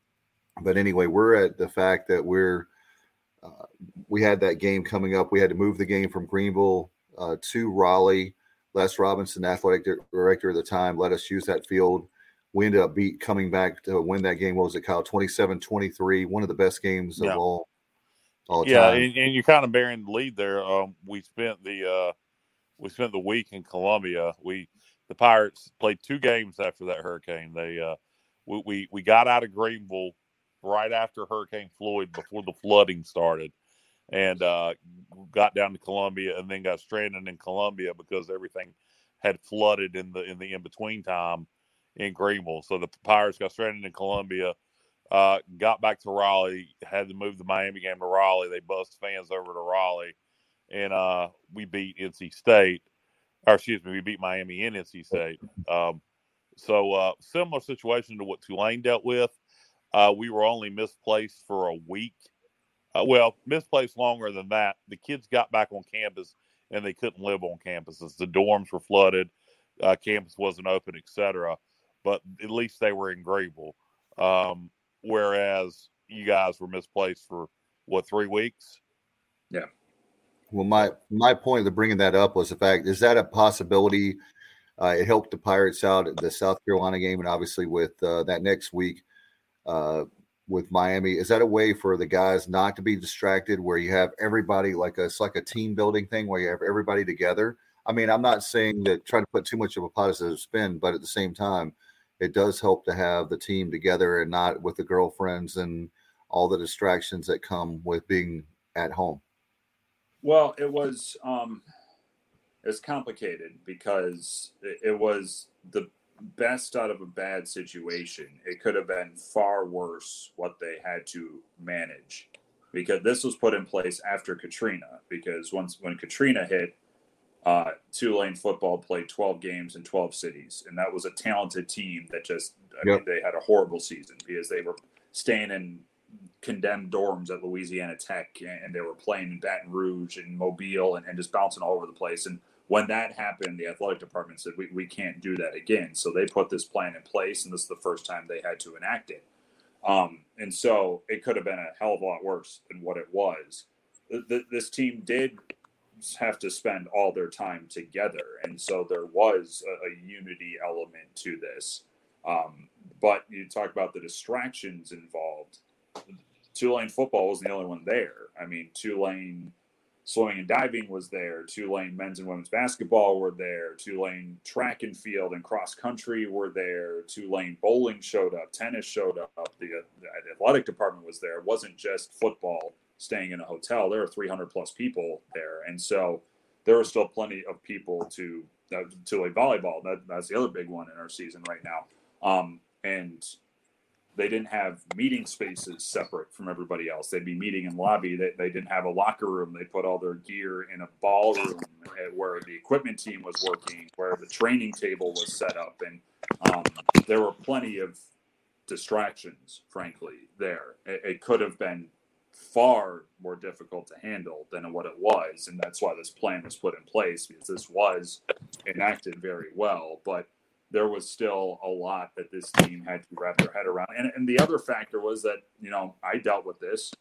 [SPEAKER 2] But anyway, we're at the fact that we're uh, we had that game coming up. We had to move the game from Greenville uh, to Raleigh. Les Robinson, athletic director at the time, let us use that field. We ended up beat coming back to win that game. What was it, Kyle? twenty-seven twenty-three, one of the best games
[SPEAKER 5] yeah.
[SPEAKER 2] of all, all
[SPEAKER 5] yeah,
[SPEAKER 2] time.
[SPEAKER 5] and, and you're kind of bearing the lead there. Um, we spent the uh, we spent the week in Columbia. We the Pirates played two games after that hurricane. They uh, we, we we got out of Greenville right after Hurricane Floyd, before the flooding started, and uh, got down to Columbia, and then got stranded in Columbia because everything had flooded in the in the in between time in Greenville. So the Pirates got stranded in Columbia, uh, got back to Raleigh, had to move the Miami game to Raleigh. They bussed fans over to Raleigh, and uh, we beat N C State. Or excuse me, we beat Miami in N C State. Um, so uh, similar situation to what Tulane dealt with. Uh, we were only misplaced for a week. Uh, well, misplaced longer than that. The kids got back on campus, and they couldn't live on campuses. The dorms were flooded. Uh, campus wasn't open, et cetera. But at least they were in Greenville. Um, whereas you guys were misplaced for, what, three weeks?
[SPEAKER 4] Yeah.
[SPEAKER 2] Well, my my point of bringing that up was the fact, is that a possibility? Uh, it helped the Pirates out at the South Carolina game, and obviously with uh, that next week uh, with Miami. Is that a way for the guys not to be distracted, where you have everybody, like a, it's like a team building thing where you have everybody together? I mean, I'm not saying that try to put too much of a positive spin, but at the same time, it does help to have the team together and not with the girlfriends and all the distractions that come with being at home.
[SPEAKER 4] Well, it was um, it's complicated because it, it was the best out of a bad situation. It could have been far worse what they had to manage, because this was put in place after Katrina. Because once when Katrina hit, uh, Tulane football played twelve games in twelve cities, and that was a talented team that just I
[SPEAKER 2] Yep.
[SPEAKER 4] mean they had a horrible season because they were staying in condemned dorms at Louisiana Tech, and they were playing in Baton Rouge and Mobile and, and just bouncing all over the place. And when that happened, the athletic department said, we, we can't do that again. So they put this plan in place, and this is the first time they had to enact it. Um, and so it could have been a hell of a lot worse than what it was. The, the, this team did have to spend all their time together, and so there was a, a unity element to this. Um, but you talk about the distractions involved. Tulane football was the only one there. I mean, Tulane swimming and diving was there. Tulane men's and women's basketball were there. Tulane track and field and cross country were there. Tulane bowling showed up. Tennis showed up. The, the athletic department was there. It wasn't just football staying in a hotel. There were three hundred plus people there. And so there were still plenty of people to uh, Tulane volleyball. That, that's the other big one in our season right now. Um, and they didn't have meeting spaces separate from everybody else. They'd be meeting in lobby. They, they didn't have a locker room. They put all their gear in a ballroom where the equipment team was working, where the training table was set up. And um, there were plenty of distractions, frankly, there. It, it could have been far more difficult to handle than what it was. And that's why this plan was put in place, because this was enacted very well. But there was still a lot that this team had to wrap their head around. And, and the other factor was that, you know, I dealt with this.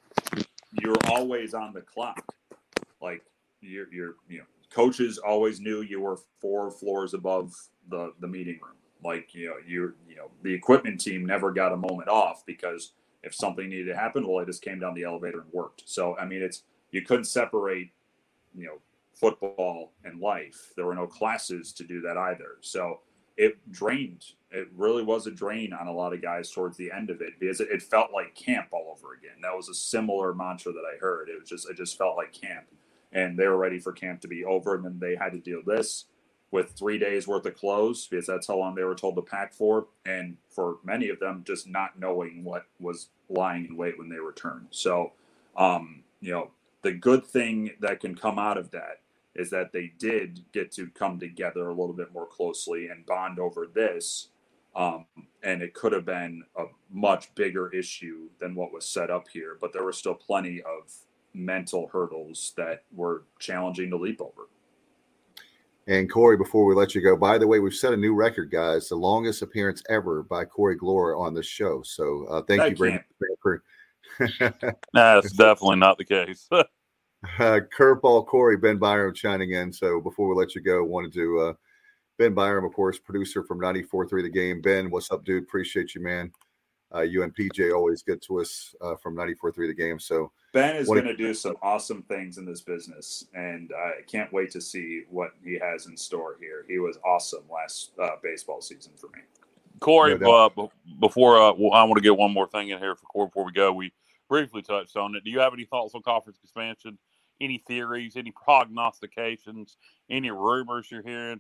[SPEAKER 4] You're always on the clock. Like, you're, you're, you know, coaches always knew you were four floors above the, the meeting room. Like, you know, you're, you know, the equipment team never got a moment off, because if something needed to happen, well, I just came down the elevator and worked. So, I mean, it's, you couldn't separate, you know, football and life. There were no classes to do that either. So, it drained. It really was a drain on a lot of guys towards the end of it, because it, it felt like camp all over again. That was a similar mantra that I heard. It was just, it just felt like camp, and they were ready for camp to be over. And then they had to deal with this, with three days worth of clothes, because that's how long they were told to pack for. And for many of them, just not knowing what was lying in wait when they returned. So, um, you know, the good thing that can come out of that is that they did get to come together a little bit more closely and bond over this. Um, and it could have been a much bigger issue than what was set up here, but there were still plenty of mental hurdles that were challenging to leap over.
[SPEAKER 2] And Corey, before we let you go, by the way, we've set a new record, guys, the longest appearance ever by Corey Glora on this show. So uh, thank
[SPEAKER 4] that
[SPEAKER 2] you very much.
[SPEAKER 5] That's definitely not the case.
[SPEAKER 2] uh, Curveball Corey, Ben Byram chiming in. So before we let you go, wanted to uh, Ben Byram, of course, producer from ninety-four point three The Game. Ben, what's up, dude? Appreciate you, man. Uh, you and P J always get to us uh, from ninety-four point three The Game. So
[SPEAKER 4] Ben is going to do some awesome things in this business, and I can't wait to see what he has in store here. He was awesome last uh, baseball season for me.
[SPEAKER 5] Corey, no uh, before uh, well, I want to get one more thing in here for Corey before we go. We briefly touched on it. Do you have any thoughts on conference expansion? Any theories? Any prognostications? Any rumors you're hearing?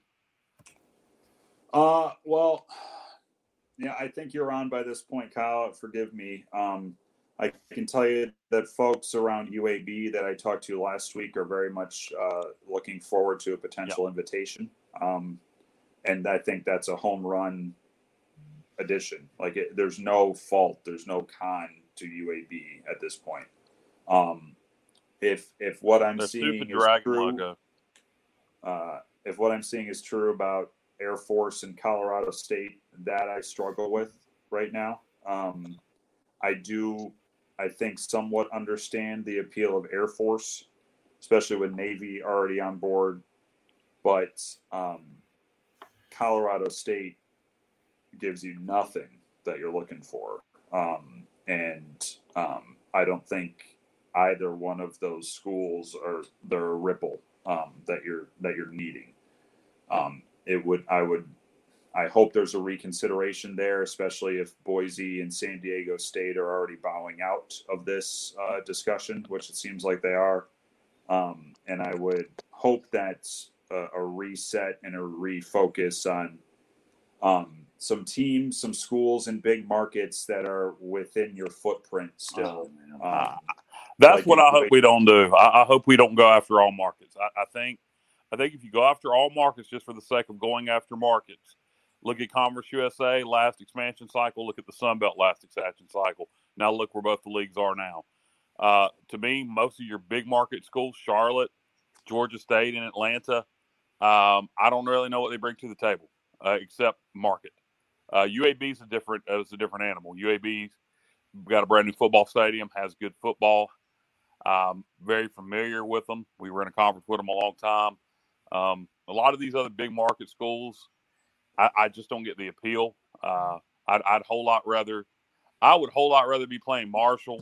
[SPEAKER 4] Uh, well, yeah, I think you're on by this point, Kyle. Forgive me. Um, I can tell you that folks around U A B that I talked to last week are very much uh, looking forward to a potential yep. invitation. Um, and I think that's a home run addition. Like it, there's no fault. There's no con to U A B at this point. Um, if, if what I'm
[SPEAKER 5] the
[SPEAKER 4] seeing is true, uh, if what I'm seeing is true about Air Force and Colorado State, that I struggle with right now. Um, I do, I think, somewhat understand the appeal of Air Force, especially with Navy already on board. But um, Colorado State gives you nothing that you're looking for. Um, and um, I don't think either one of those schools are they're a ripple um, that you're that you're needing. Um, it would I would I hope there's a reconsideration there, especially if Boise and San Diego State are already bowing out of this uh, discussion, which it seems like they are. Um, and I would hope that a, a reset and a refocus on um, some teams, some schools in big markets that are within your footprint still.
[SPEAKER 5] Oh,
[SPEAKER 4] um,
[SPEAKER 5] That's
[SPEAKER 4] like
[SPEAKER 5] what I hope we don't do. I, I hope we don't go after all markets. I, I think I think if you go after all markets just for the sake of going after markets, look at Conference U S A last expansion cycle. Look at the Sun Belt last expansion cycle. Now look where both the leagues are now. Uh, to me, most of your big market schools, Charlotte, Georgia State, and Atlanta, um, I don't really know what they bring to the table uh, except market. Uh, U A B is a different uh, is a different animal. U A B's got a brand new football stadium, has good football. Um, very familiar with them. We were in a conference with them a long time. Um, a lot of these other big market schools, I, I just don't get the appeal. Uh, I'd, I'd whole lot rather, I would whole lot rather be playing Marshall.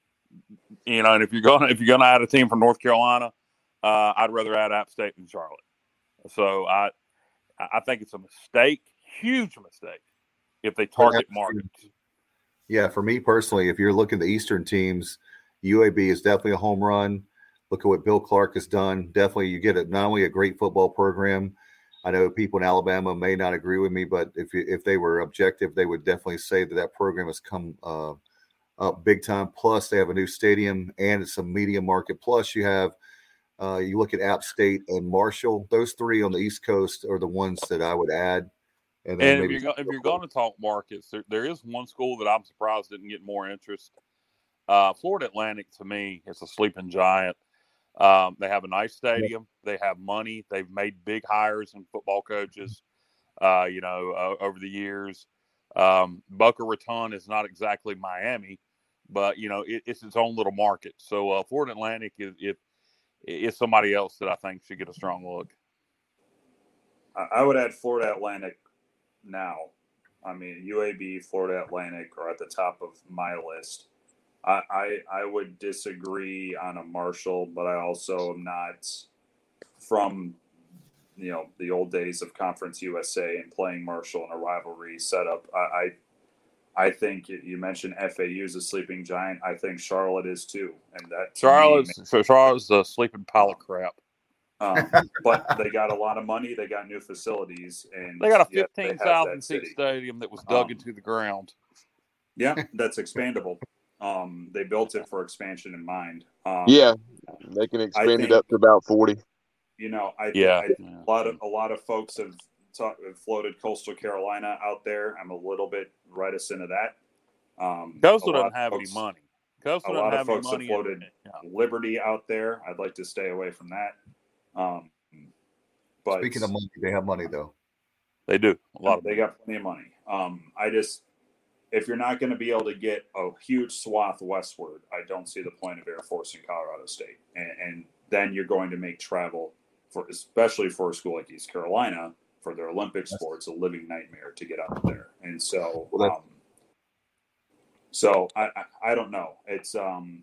[SPEAKER 5] You know, and if you're gonna if you're gonna add a team from North Carolina, uh, I'd rather add App State than Charlotte. So I I think it's a mistake, huge mistake, if they target markets.
[SPEAKER 2] Yeah, for me personally, if you're looking at the Eastern teams, U A B is definitely a home run. Look at what Bill Clark has done. Definitely, you get a, not only a great football program. I know people in Alabama may not agree with me, but if you, if they were objective, they would definitely say that that program has come uh, up big time. Plus, they have a new stadium and it's a medium market. Plus, you have uh, you look at App State and Marshall. Those three on the East Coast are the ones that I would add.
[SPEAKER 5] And, then and maybe if you're, if you're going to talk markets, there, there is one school that I'm surprised didn't get more interest. Uh, Florida Atlantic, to me, is a sleeping giant. Um, they have a nice stadium. They have money. They've made big hires in football coaches, uh, you know, uh, over the years. Um, Boca Raton is not exactly Miami, but, you know, it, it's its own little market. So uh, Florida Atlantic is, is, is somebody else that I think should get a strong look.
[SPEAKER 4] I would add Florida Atlantic now. I mean, U A B, Florida Atlantic are at the top of my list. I, I I would disagree on a Marshall, but I also am not from, you know, the old days of Conference U S A and playing Marshall in a rivalry setup. I I, I think you mentioned F A U is a sleeping giant. I think Charlotte is too, and that
[SPEAKER 5] Charlotte's so Charlotte's a sleeping pile of crap.
[SPEAKER 4] Um, but they got a lot of money. They got new facilities, and
[SPEAKER 5] They got a
[SPEAKER 4] yes, they
[SPEAKER 5] fifteen
[SPEAKER 4] have
[SPEAKER 5] thousand
[SPEAKER 4] that
[SPEAKER 5] seat
[SPEAKER 4] city.
[SPEAKER 5] stadium that was dug
[SPEAKER 4] Um,
[SPEAKER 5] into the ground.
[SPEAKER 4] Yeah, that's expandable. Um, they built it for expansion in mind. Um,
[SPEAKER 3] Yeah, they can
[SPEAKER 4] I
[SPEAKER 3] expand
[SPEAKER 4] think,
[SPEAKER 3] it up to about forty.
[SPEAKER 4] you know, I think
[SPEAKER 5] Yeah.
[SPEAKER 4] I think a lot of a lot of folks have, talk, have floated Coastal Carolina out there. I'm a little bit reticent of that. Um,
[SPEAKER 5] Coastal
[SPEAKER 4] a lot
[SPEAKER 5] doesn't have
[SPEAKER 4] of
[SPEAKER 5] any
[SPEAKER 4] folks-
[SPEAKER 5] money.
[SPEAKER 4] A
[SPEAKER 5] Coastal
[SPEAKER 4] lot
[SPEAKER 5] doesn't
[SPEAKER 4] of
[SPEAKER 5] have any
[SPEAKER 4] folks have
[SPEAKER 5] money.
[SPEAKER 4] floated
[SPEAKER 5] in- yeah.
[SPEAKER 4] Liberty out there. I'd like to stay away from that. Um, but
[SPEAKER 2] Speaking of money, they have money though.
[SPEAKER 5] They do a lot of
[SPEAKER 4] they
[SPEAKER 5] money.
[SPEAKER 4] got plenty of money. Um, I just, if you're not going to be able to get a huge swath westward, I don't see the point of Air Force in Colorado State. And, and then you're going to make travel, for especially for a school like East Carolina, for their Olympic sports, a living nightmare to get out there. And so,
[SPEAKER 2] Well,
[SPEAKER 4] um, so I, I, I don't know. It's um,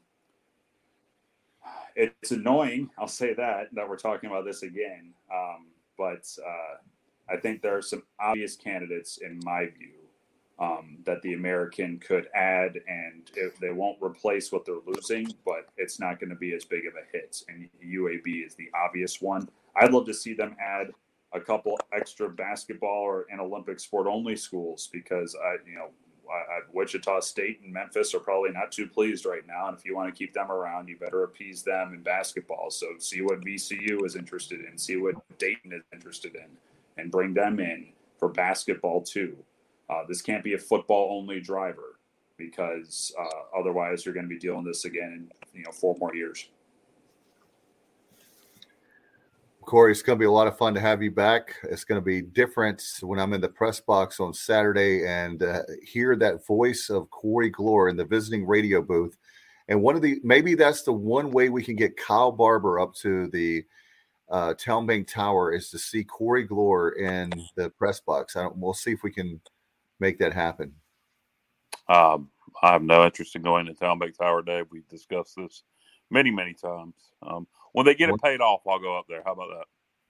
[SPEAKER 4] it's annoying. I'll say that that we're talking about this again. Um, but uh, I think there are some obvious candidates, in my view, um, that the American could add, and if they won't replace what they're losing, but it's not going to be as big of a hit. And U A B is the obvious one. I'd love to see them add a couple extra basketball or and Olympic sport only schools, because I, you know, I, I, Wichita State and Memphis are probably not too pleased right now. And if you want to keep them around, you better appease them in basketball. So see what V C U is interested in, see what Dayton is interested in, and bring them in for basketball too. Uh, this can't be a football-only driver, because uh, otherwise you're going to be dealing this again in, you know, four more years.
[SPEAKER 2] Corey, it's going to be a lot of fun to have you back. It's going to be different when I'm in the press box on Saturday and uh, hear that voice of Corey Glore in the visiting radio booth. And one of the maybe that's the one way we can get Kyle Barber up to the uh, Town Bank Tower, is to see Corey Glore in the press box. I don't, we'll see if we can make that happen.
[SPEAKER 5] Um, I have no interest in going to Town Bank Tower, Dave. We've discussed this many, many times. Um, when they get it paid off, I'll go up there. How about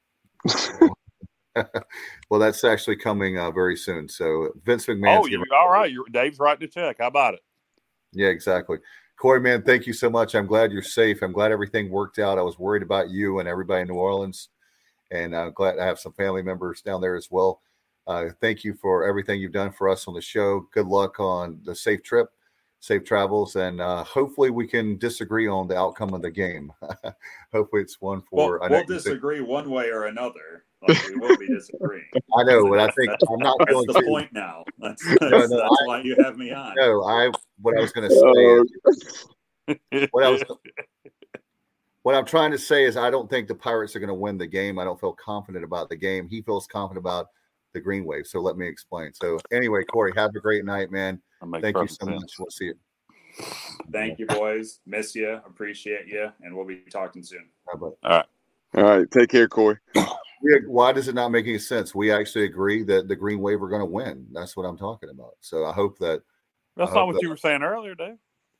[SPEAKER 2] that? Well, that's actually coming uh, very soon. So Vince McMahon.
[SPEAKER 5] Oh, you, all right. You're, Dave's writing a check. How about it?
[SPEAKER 2] Yeah, exactly. Corey, man, thank you so much. I'm glad you're safe. I'm glad everything worked out. I was worried about you and everybody in New Orleans, and I'm glad I have some family members down there as well. Uh, thank you for everything you've done for us on the show. Good luck on the safe trip, safe travels, and uh, hopefully we can disagree on the outcome of the game. Hopefully it's one for.
[SPEAKER 4] Well,
[SPEAKER 2] I know
[SPEAKER 4] we'll disagree think, one way or another. Like, we will be disagreeing.
[SPEAKER 2] I know, but I think
[SPEAKER 4] that's,
[SPEAKER 2] I'm not
[SPEAKER 4] that's
[SPEAKER 2] going
[SPEAKER 4] the
[SPEAKER 2] to.
[SPEAKER 4] point now. That's, that's, no, no, that's I, why you have me on.
[SPEAKER 2] No, I. What I was going to say is what I was. What I'm trying to say is I don't think the Pirates are going to win the game. I don't feel confident about the game. He feels confident about the Green Wave. So let me explain. So anyway, Corey, have a great night, man. Thank you so sense. much. We'll see you.
[SPEAKER 4] Thank you, boys. Miss you. Appreciate you. And we'll be talking soon.
[SPEAKER 2] All
[SPEAKER 5] right.
[SPEAKER 3] All right. Take care, Corey.
[SPEAKER 2] Why does it not make any sense? We actually agree that the Green Wave are going to win. That's what I'm talking about. So I hope that.
[SPEAKER 5] That's not what that, you were saying earlier, Dave.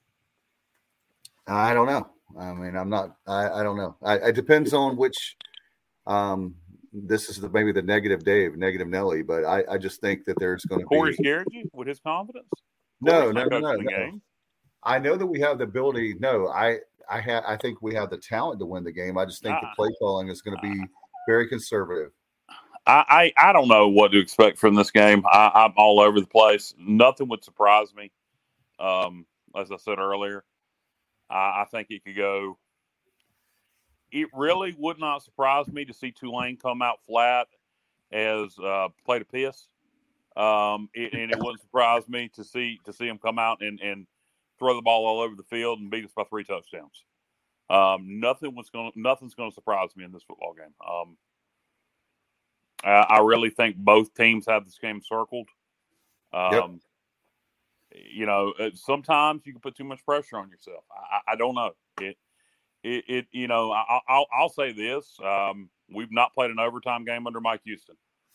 [SPEAKER 2] I don't know. I mean, I'm not. I, I don't know. I, it depends on which. Um, this is the, maybe the negative Dave, negative Nelly, but I, I just think that there's going to be.
[SPEAKER 5] Corey scared you with his confidence?
[SPEAKER 2] No, no, no, no. no. I know that we have the ability. No, I, I have. I think we have the talent to win the game. I just think uh, the play calling is going to be very conservative.
[SPEAKER 5] I, I, I don't know what to expect from this game. I, I'm all over the place. Nothing would surprise me. Um, as I said earlier, I, I think it could go. It really would not surprise me to see Tulane come out flat as uh, play to piss, um, it, and it wouldn't surprise me to see to see them come out and, and throw the ball all over the field and beat us by three touchdowns. Um, nothing was going nothing's going to surprise me in this football game. Um, I, I really think both teams have this game circled. Um, yep. You know, sometimes you can put too much pressure on yourself. I, I don't know it. It, it, you know, I, I'll, I'll say this. Um, we've not played an overtime game under Mike Houston.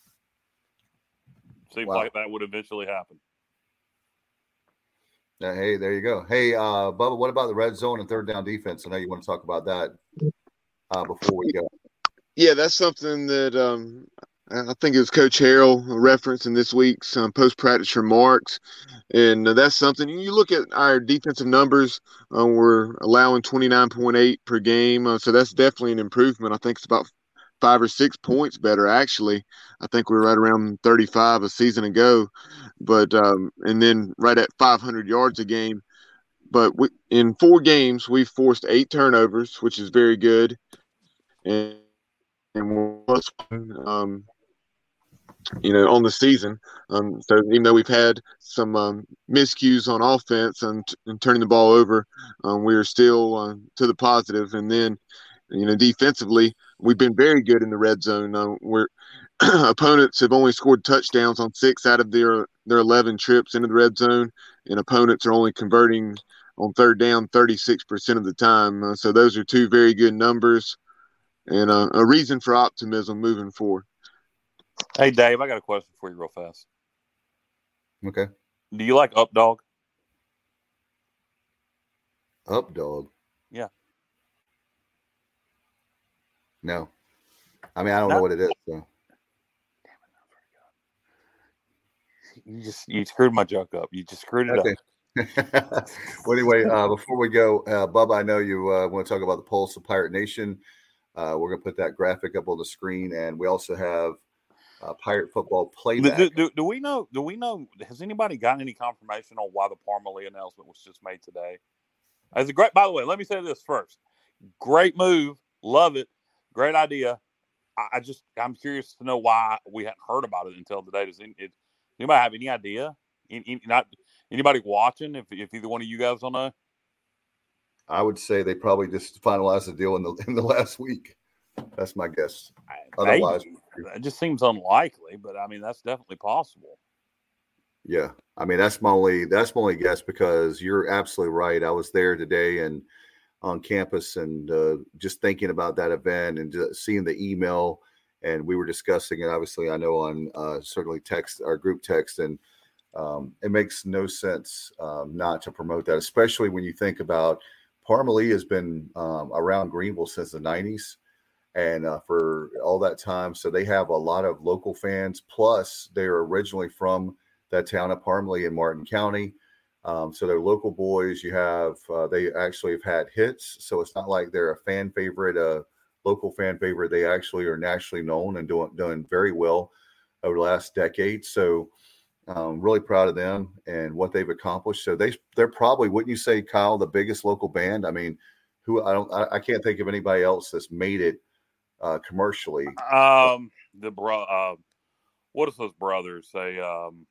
[SPEAKER 5] Seems wow. like that would eventually happen.
[SPEAKER 2] Uh, hey, there you go. Hey, uh, Bubba, what about the red zone and third down defense? I know you want to talk about that uh, before we go.
[SPEAKER 3] Yeah, that's something that um, I think it was Coach Harrell referenced in this week's um, post-practice remarks. And uh, that's something. You look at our defensive numbers, uh, we're allowing twenty-nine point eight per game. Uh, so that's definitely an improvement. I think it's about five or six points better, actually. I think we were right around thirty-five a season ago, but um, and then right at five hundred yards a game. But we, in four games, we forced eight turnovers, which is very good. And, and plus one, um, you know, on the season. Um, so even though we've had some um, miscues on offense and, and turning the ball over, um, we are still uh, to the positive. And then, you know, defensively, we've been very good in the red zone. Uh, we're opponents have only scored touchdowns on six out of their their eleven trips into the red zone, and opponents are only converting on third down thirty-six percent of the time. Uh, so those are two very good numbers and uh, a reason for optimism moving forward.
[SPEAKER 5] Hey, Dave, I got a question for you real fast.
[SPEAKER 2] Okay.
[SPEAKER 5] Do you like Up Dog?
[SPEAKER 2] Up Dog?
[SPEAKER 5] Yeah.
[SPEAKER 2] No. I mean, I don't
[SPEAKER 5] no.
[SPEAKER 2] know what it is. So.
[SPEAKER 5] You just you screwed my joke up. You just screwed it
[SPEAKER 2] okay.
[SPEAKER 5] up.
[SPEAKER 2] Well, anyway, uh, before we go, uh, Bubba, I know you uh, want to talk about the Pulse of Pirate Nation. Uh, we're going to put that graphic up on the screen, and we also have uh, Pirate football playback.
[SPEAKER 5] Do, do, do we know? Do we know? Has anybody gotten any confirmation on why the Parmalee announcement was just made today? As a great, by the way, let me say this first: great move, love it, great idea. I, I just I'm curious to know why we hadn't heard about it until today. Does it, it, anybody have any idea? Any, not anybody watching? If if either one of you guys don't know,
[SPEAKER 2] I would say they probably just finalized the deal in the in the last week. That's my guess. Otherwise,
[SPEAKER 5] maybe. It just seems unlikely, but I mean that's definitely possible.
[SPEAKER 2] Yeah, I mean that's my only that's my only guess because you're absolutely right. I was there today and on campus and uh, just thinking about that event and just seeing the email, and we were discussing it. Obviously, I know on uh, certainly text our group text, and um, it makes no sense um, not to promote that, especially when you think about Parmalee has been um, around Greenville since the nineties. And uh, for all that time, so they have a lot of local fans. Plus, they're originally from that town of Parmalee in Martin County. Um, so they're local boys. You have uh, they actually have had hits. So it's not like they're a fan favorite, a local fan favorite. They actually are nationally known and doing doing very well over the last decade. So um, really proud of them and what they've accomplished. So they they're probably, wouldn't you say, Kyle, the biggest local band? I mean, who I don't I, I can't think of anybody else that's made it. Uh, commercially,
[SPEAKER 5] um, the bro, uh, what is those brothers? They, um,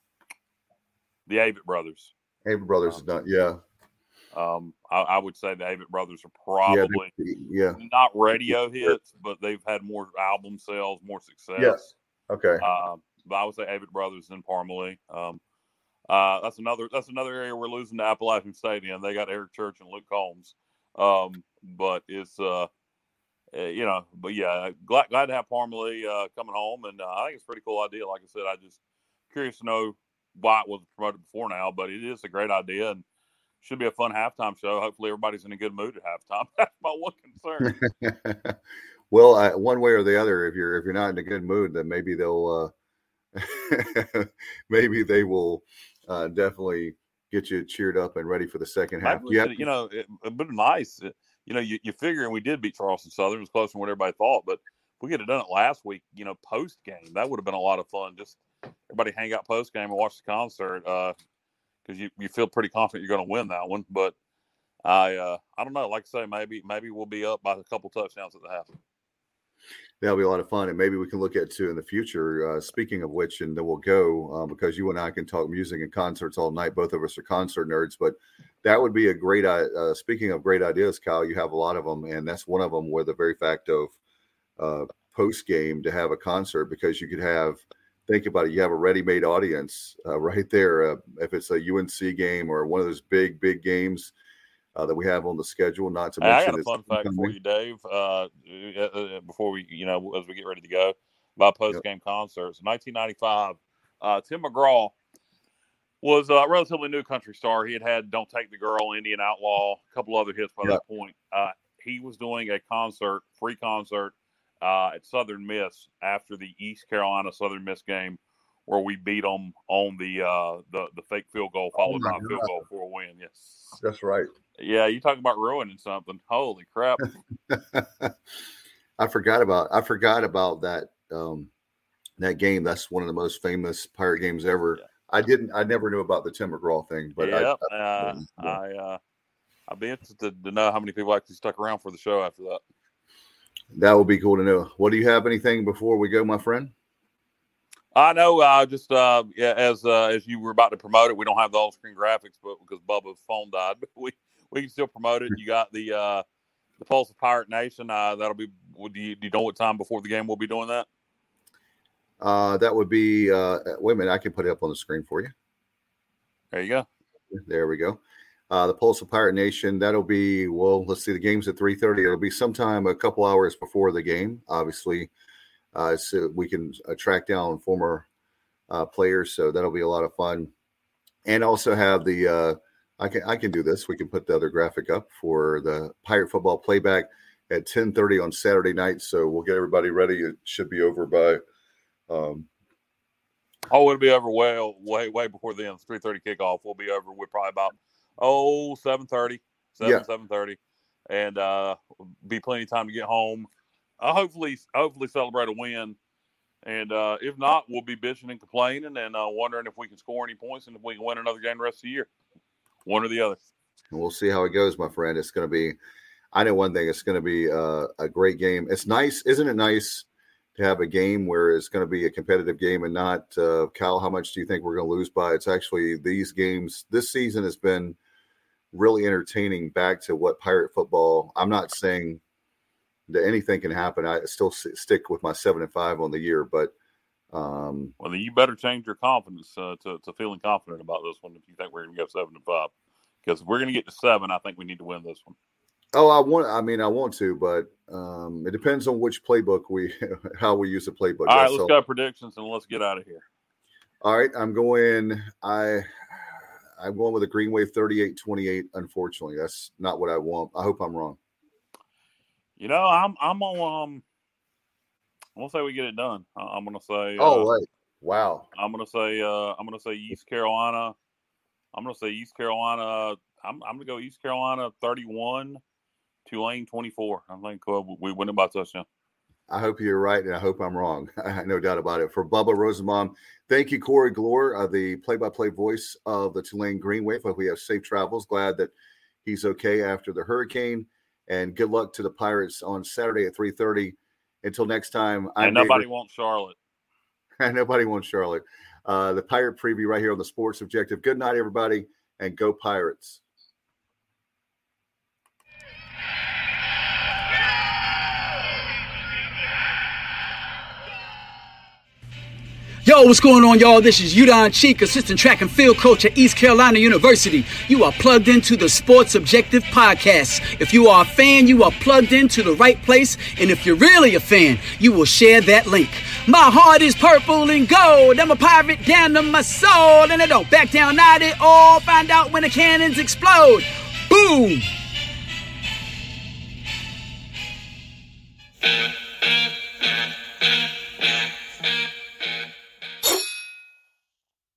[SPEAKER 5] the Avett brothers.
[SPEAKER 2] Avett brothers, um, done, yeah.
[SPEAKER 5] Um, I, I would say the Avett brothers are probably,
[SPEAKER 2] yeah, they, yeah,
[SPEAKER 5] not radio hits, but they've had more album sales, more success.
[SPEAKER 2] Yes. Okay.
[SPEAKER 5] Uh, but I would say Avett brothers and Parmalee. Um, uh, that's another that's another area we're losing to Appalachian Stadium. They got Eric Church and Luke Combs. Um, but it's uh. Uh, you know, but yeah, glad, glad to have Parmalee uh, coming home, and uh, I think it's a pretty cool idea. Like I said, I just curious to know why it wasn't promoted before now, but it is a great idea and should be a fun halftime show. Hopefully, everybody's in a good mood at halftime. That's my one concern.
[SPEAKER 2] Well, I, one way or the other, if you're if you're not in a good mood, then maybe they'll uh, maybe they will uh, definitely get you cheered up and ready for the second half.
[SPEAKER 5] You, have, you know, it would be nice. It, You know, you, you figure, and we did beat Charleston Southern. It was closer than what everybody thought. But if we could have done it last week, you know, post game, that would have been a lot of fun. Just everybody hang out post game and watch the concert because uh, you, you feel pretty confident you're going to win that one. But I uh, I don't know. Like I say, maybe maybe we'll be up by a couple touchdowns at the half.
[SPEAKER 2] That'll be a lot of fun, and maybe we can look at too in the future. Uh, speaking of which, and then we'll go uh, because you and I can talk music and concerts all night. Both of us are concert nerds, but that would be a great. Uh, speaking of great ideas, Kyle, you have a lot of them, and that's one of them. Where the very fact of uh, post game to have a concert, because you could have. Think about it. You have a ready-made audience uh, right there. Uh, if it's a U N C game or one of those big, big games. Uh, that we have on the schedule, not to mention.
[SPEAKER 5] I got a fun fact for you, Dave. Uh, before we, you know, as we get ready to go, about post-game yep. concerts. In nineteen ninety-five, uh, Tim McGraw was a relatively new country star. He had had "Don't Take the Girl," "Indian Outlaw," a couple other hits by yep. that point. Uh, he was doing a concert, free concert, uh, at Southern Miss after the East Carolina Southern Miss game, where we beat them on the uh, the the fake field goal followed oh by a field goal for a win. Yes,
[SPEAKER 2] that's right.
[SPEAKER 5] Yeah, you talk about ruining something. Holy crap.
[SPEAKER 2] I forgot about I forgot about that um, that game. That's one of the most famous Pirate games ever.
[SPEAKER 5] Yeah.
[SPEAKER 2] I didn't. I never knew about the Tim McGraw thing, but
[SPEAKER 5] yep.
[SPEAKER 2] I, I,
[SPEAKER 5] uh, I uh, I'd be interested to know how many people actually stuck around for the show after that.
[SPEAKER 2] That would be cool to know. What do you have? Anything before we go, my friend?
[SPEAKER 5] I know. Uh, just uh, yeah, as uh, as you were about to promote it, we don't have the on-screen graphics, but because Bubba's phone died, but we, we can still promote it. You got the uh, the Pulse of Pirate Nation. Uh, that'll be. Do you, do you know what time before the game we'll be doing that?
[SPEAKER 2] Uh, that would be. Uh, wait a minute, I can put it up on the screen for you.
[SPEAKER 5] There you go.
[SPEAKER 2] There we go. Uh, the Pulse of Pirate Nation. That'll be. Well, let's see. The game's at three thirty. It'll be sometime a couple hours before the game. Obviously, uh, so we can uh, track down former uh, players. So that'll be a lot of fun. And also have the. Uh, I can I can do this. We can put the other graphic up for the Pirate football playback at ten thirty on Saturday night. So we'll get everybody ready. It should be over by. Um,
[SPEAKER 5] oh, it'll be over well, way, way before the end. three thirty kickoff. We'll be over with probably about, oh, seven thirty, seven,
[SPEAKER 2] yeah.
[SPEAKER 5] seven thirty. And uh, be plenty of time to get home. Uh, hopefully, hopefully celebrate a win. And uh, if not, we'll be bitching and complaining and uh, wondering if we can score any points and if we can win another game the rest of the year. One or the other.
[SPEAKER 2] We'll see how it goes, my friend. It's going to be, I know one thing, it's going to be uh, a great game. It's nice, isn't it nice to have a game where it's going to be a competitive game and not, uh, Kyle, how much do you think we're going to lose by? It's actually these games, this season has been really entertaining back to what Pirate football, I'm not saying that anything can happen. I still stick with my seven and five on the year, but um,
[SPEAKER 5] well, then you better change your confidence uh, to, to feeling confident about this one if you think we're going to go seven and five. Because if we're going to get to seven, I think we need to win this one.
[SPEAKER 2] Oh, I want. I mean, I want to, but um, it depends on which playbook we, how we use the playbook.
[SPEAKER 5] All right,
[SPEAKER 2] That's
[SPEAKER 5] let's
[SPEAKER 2] all.
[SPEAKER 5] go predictions and let's get out of here.
[SPEAKER 2] All right, I'm going. I, I'm going with a Green Wave thirty-eight twenty-eight. Unfortunately, that's not what I want. I hope I'm wrong.
[SPEAKER 5] You know, I'm I'm on. Um, I'm gonna say we get it done. I'm gonna say.
[SPEAKER 2] Oh,
[SPEAKER 5] uh,
[SPEAKER 2] right. Wow.
[SPEAKER 5] I'm gonna say. Uh, I'm gonna say East Carolina. I'm gonna say East Carolina. I'm I'm gonna go East Carolina thirty-one, Tulane twenty-four. I think uh, we win it by touchdown.
[SPEAKER 2] I hope you're right, and I hope I'm wrong. No doubt about it. For Bubba Rosenbaum, thank you, Corey Glore, uh, the play-by-play voice of the Tulane Green Wave. Hope we have safe travels. Glad that he's okay after the hurricane. And good luck to the Pirates on Saturday at three thirty. Until next time. I'm
[SPEAKER 5] and nobody
[SPEAKER 2] David.
[SPEAKER 5] wants Charlotte.
[SPEAKER 2] And nobody wants Charlotte. Uh, the Pirate preview right here on the Sports Objective. Good night, everybody, and go Pirates.
[SPEAKER 1] Yo, what's going on, y'all? This is Udon Cheek, assistant track and field coach at East Carolina University. You are plugged into the Sports Objective podcast. If you are a fan, you are plugged into the right place. And if you're really a fan, you will share that link. My heart is purple and gold. I'm a pirate down to my soul. And I don't back down, not at all. Find out when the cannons explode. Boom!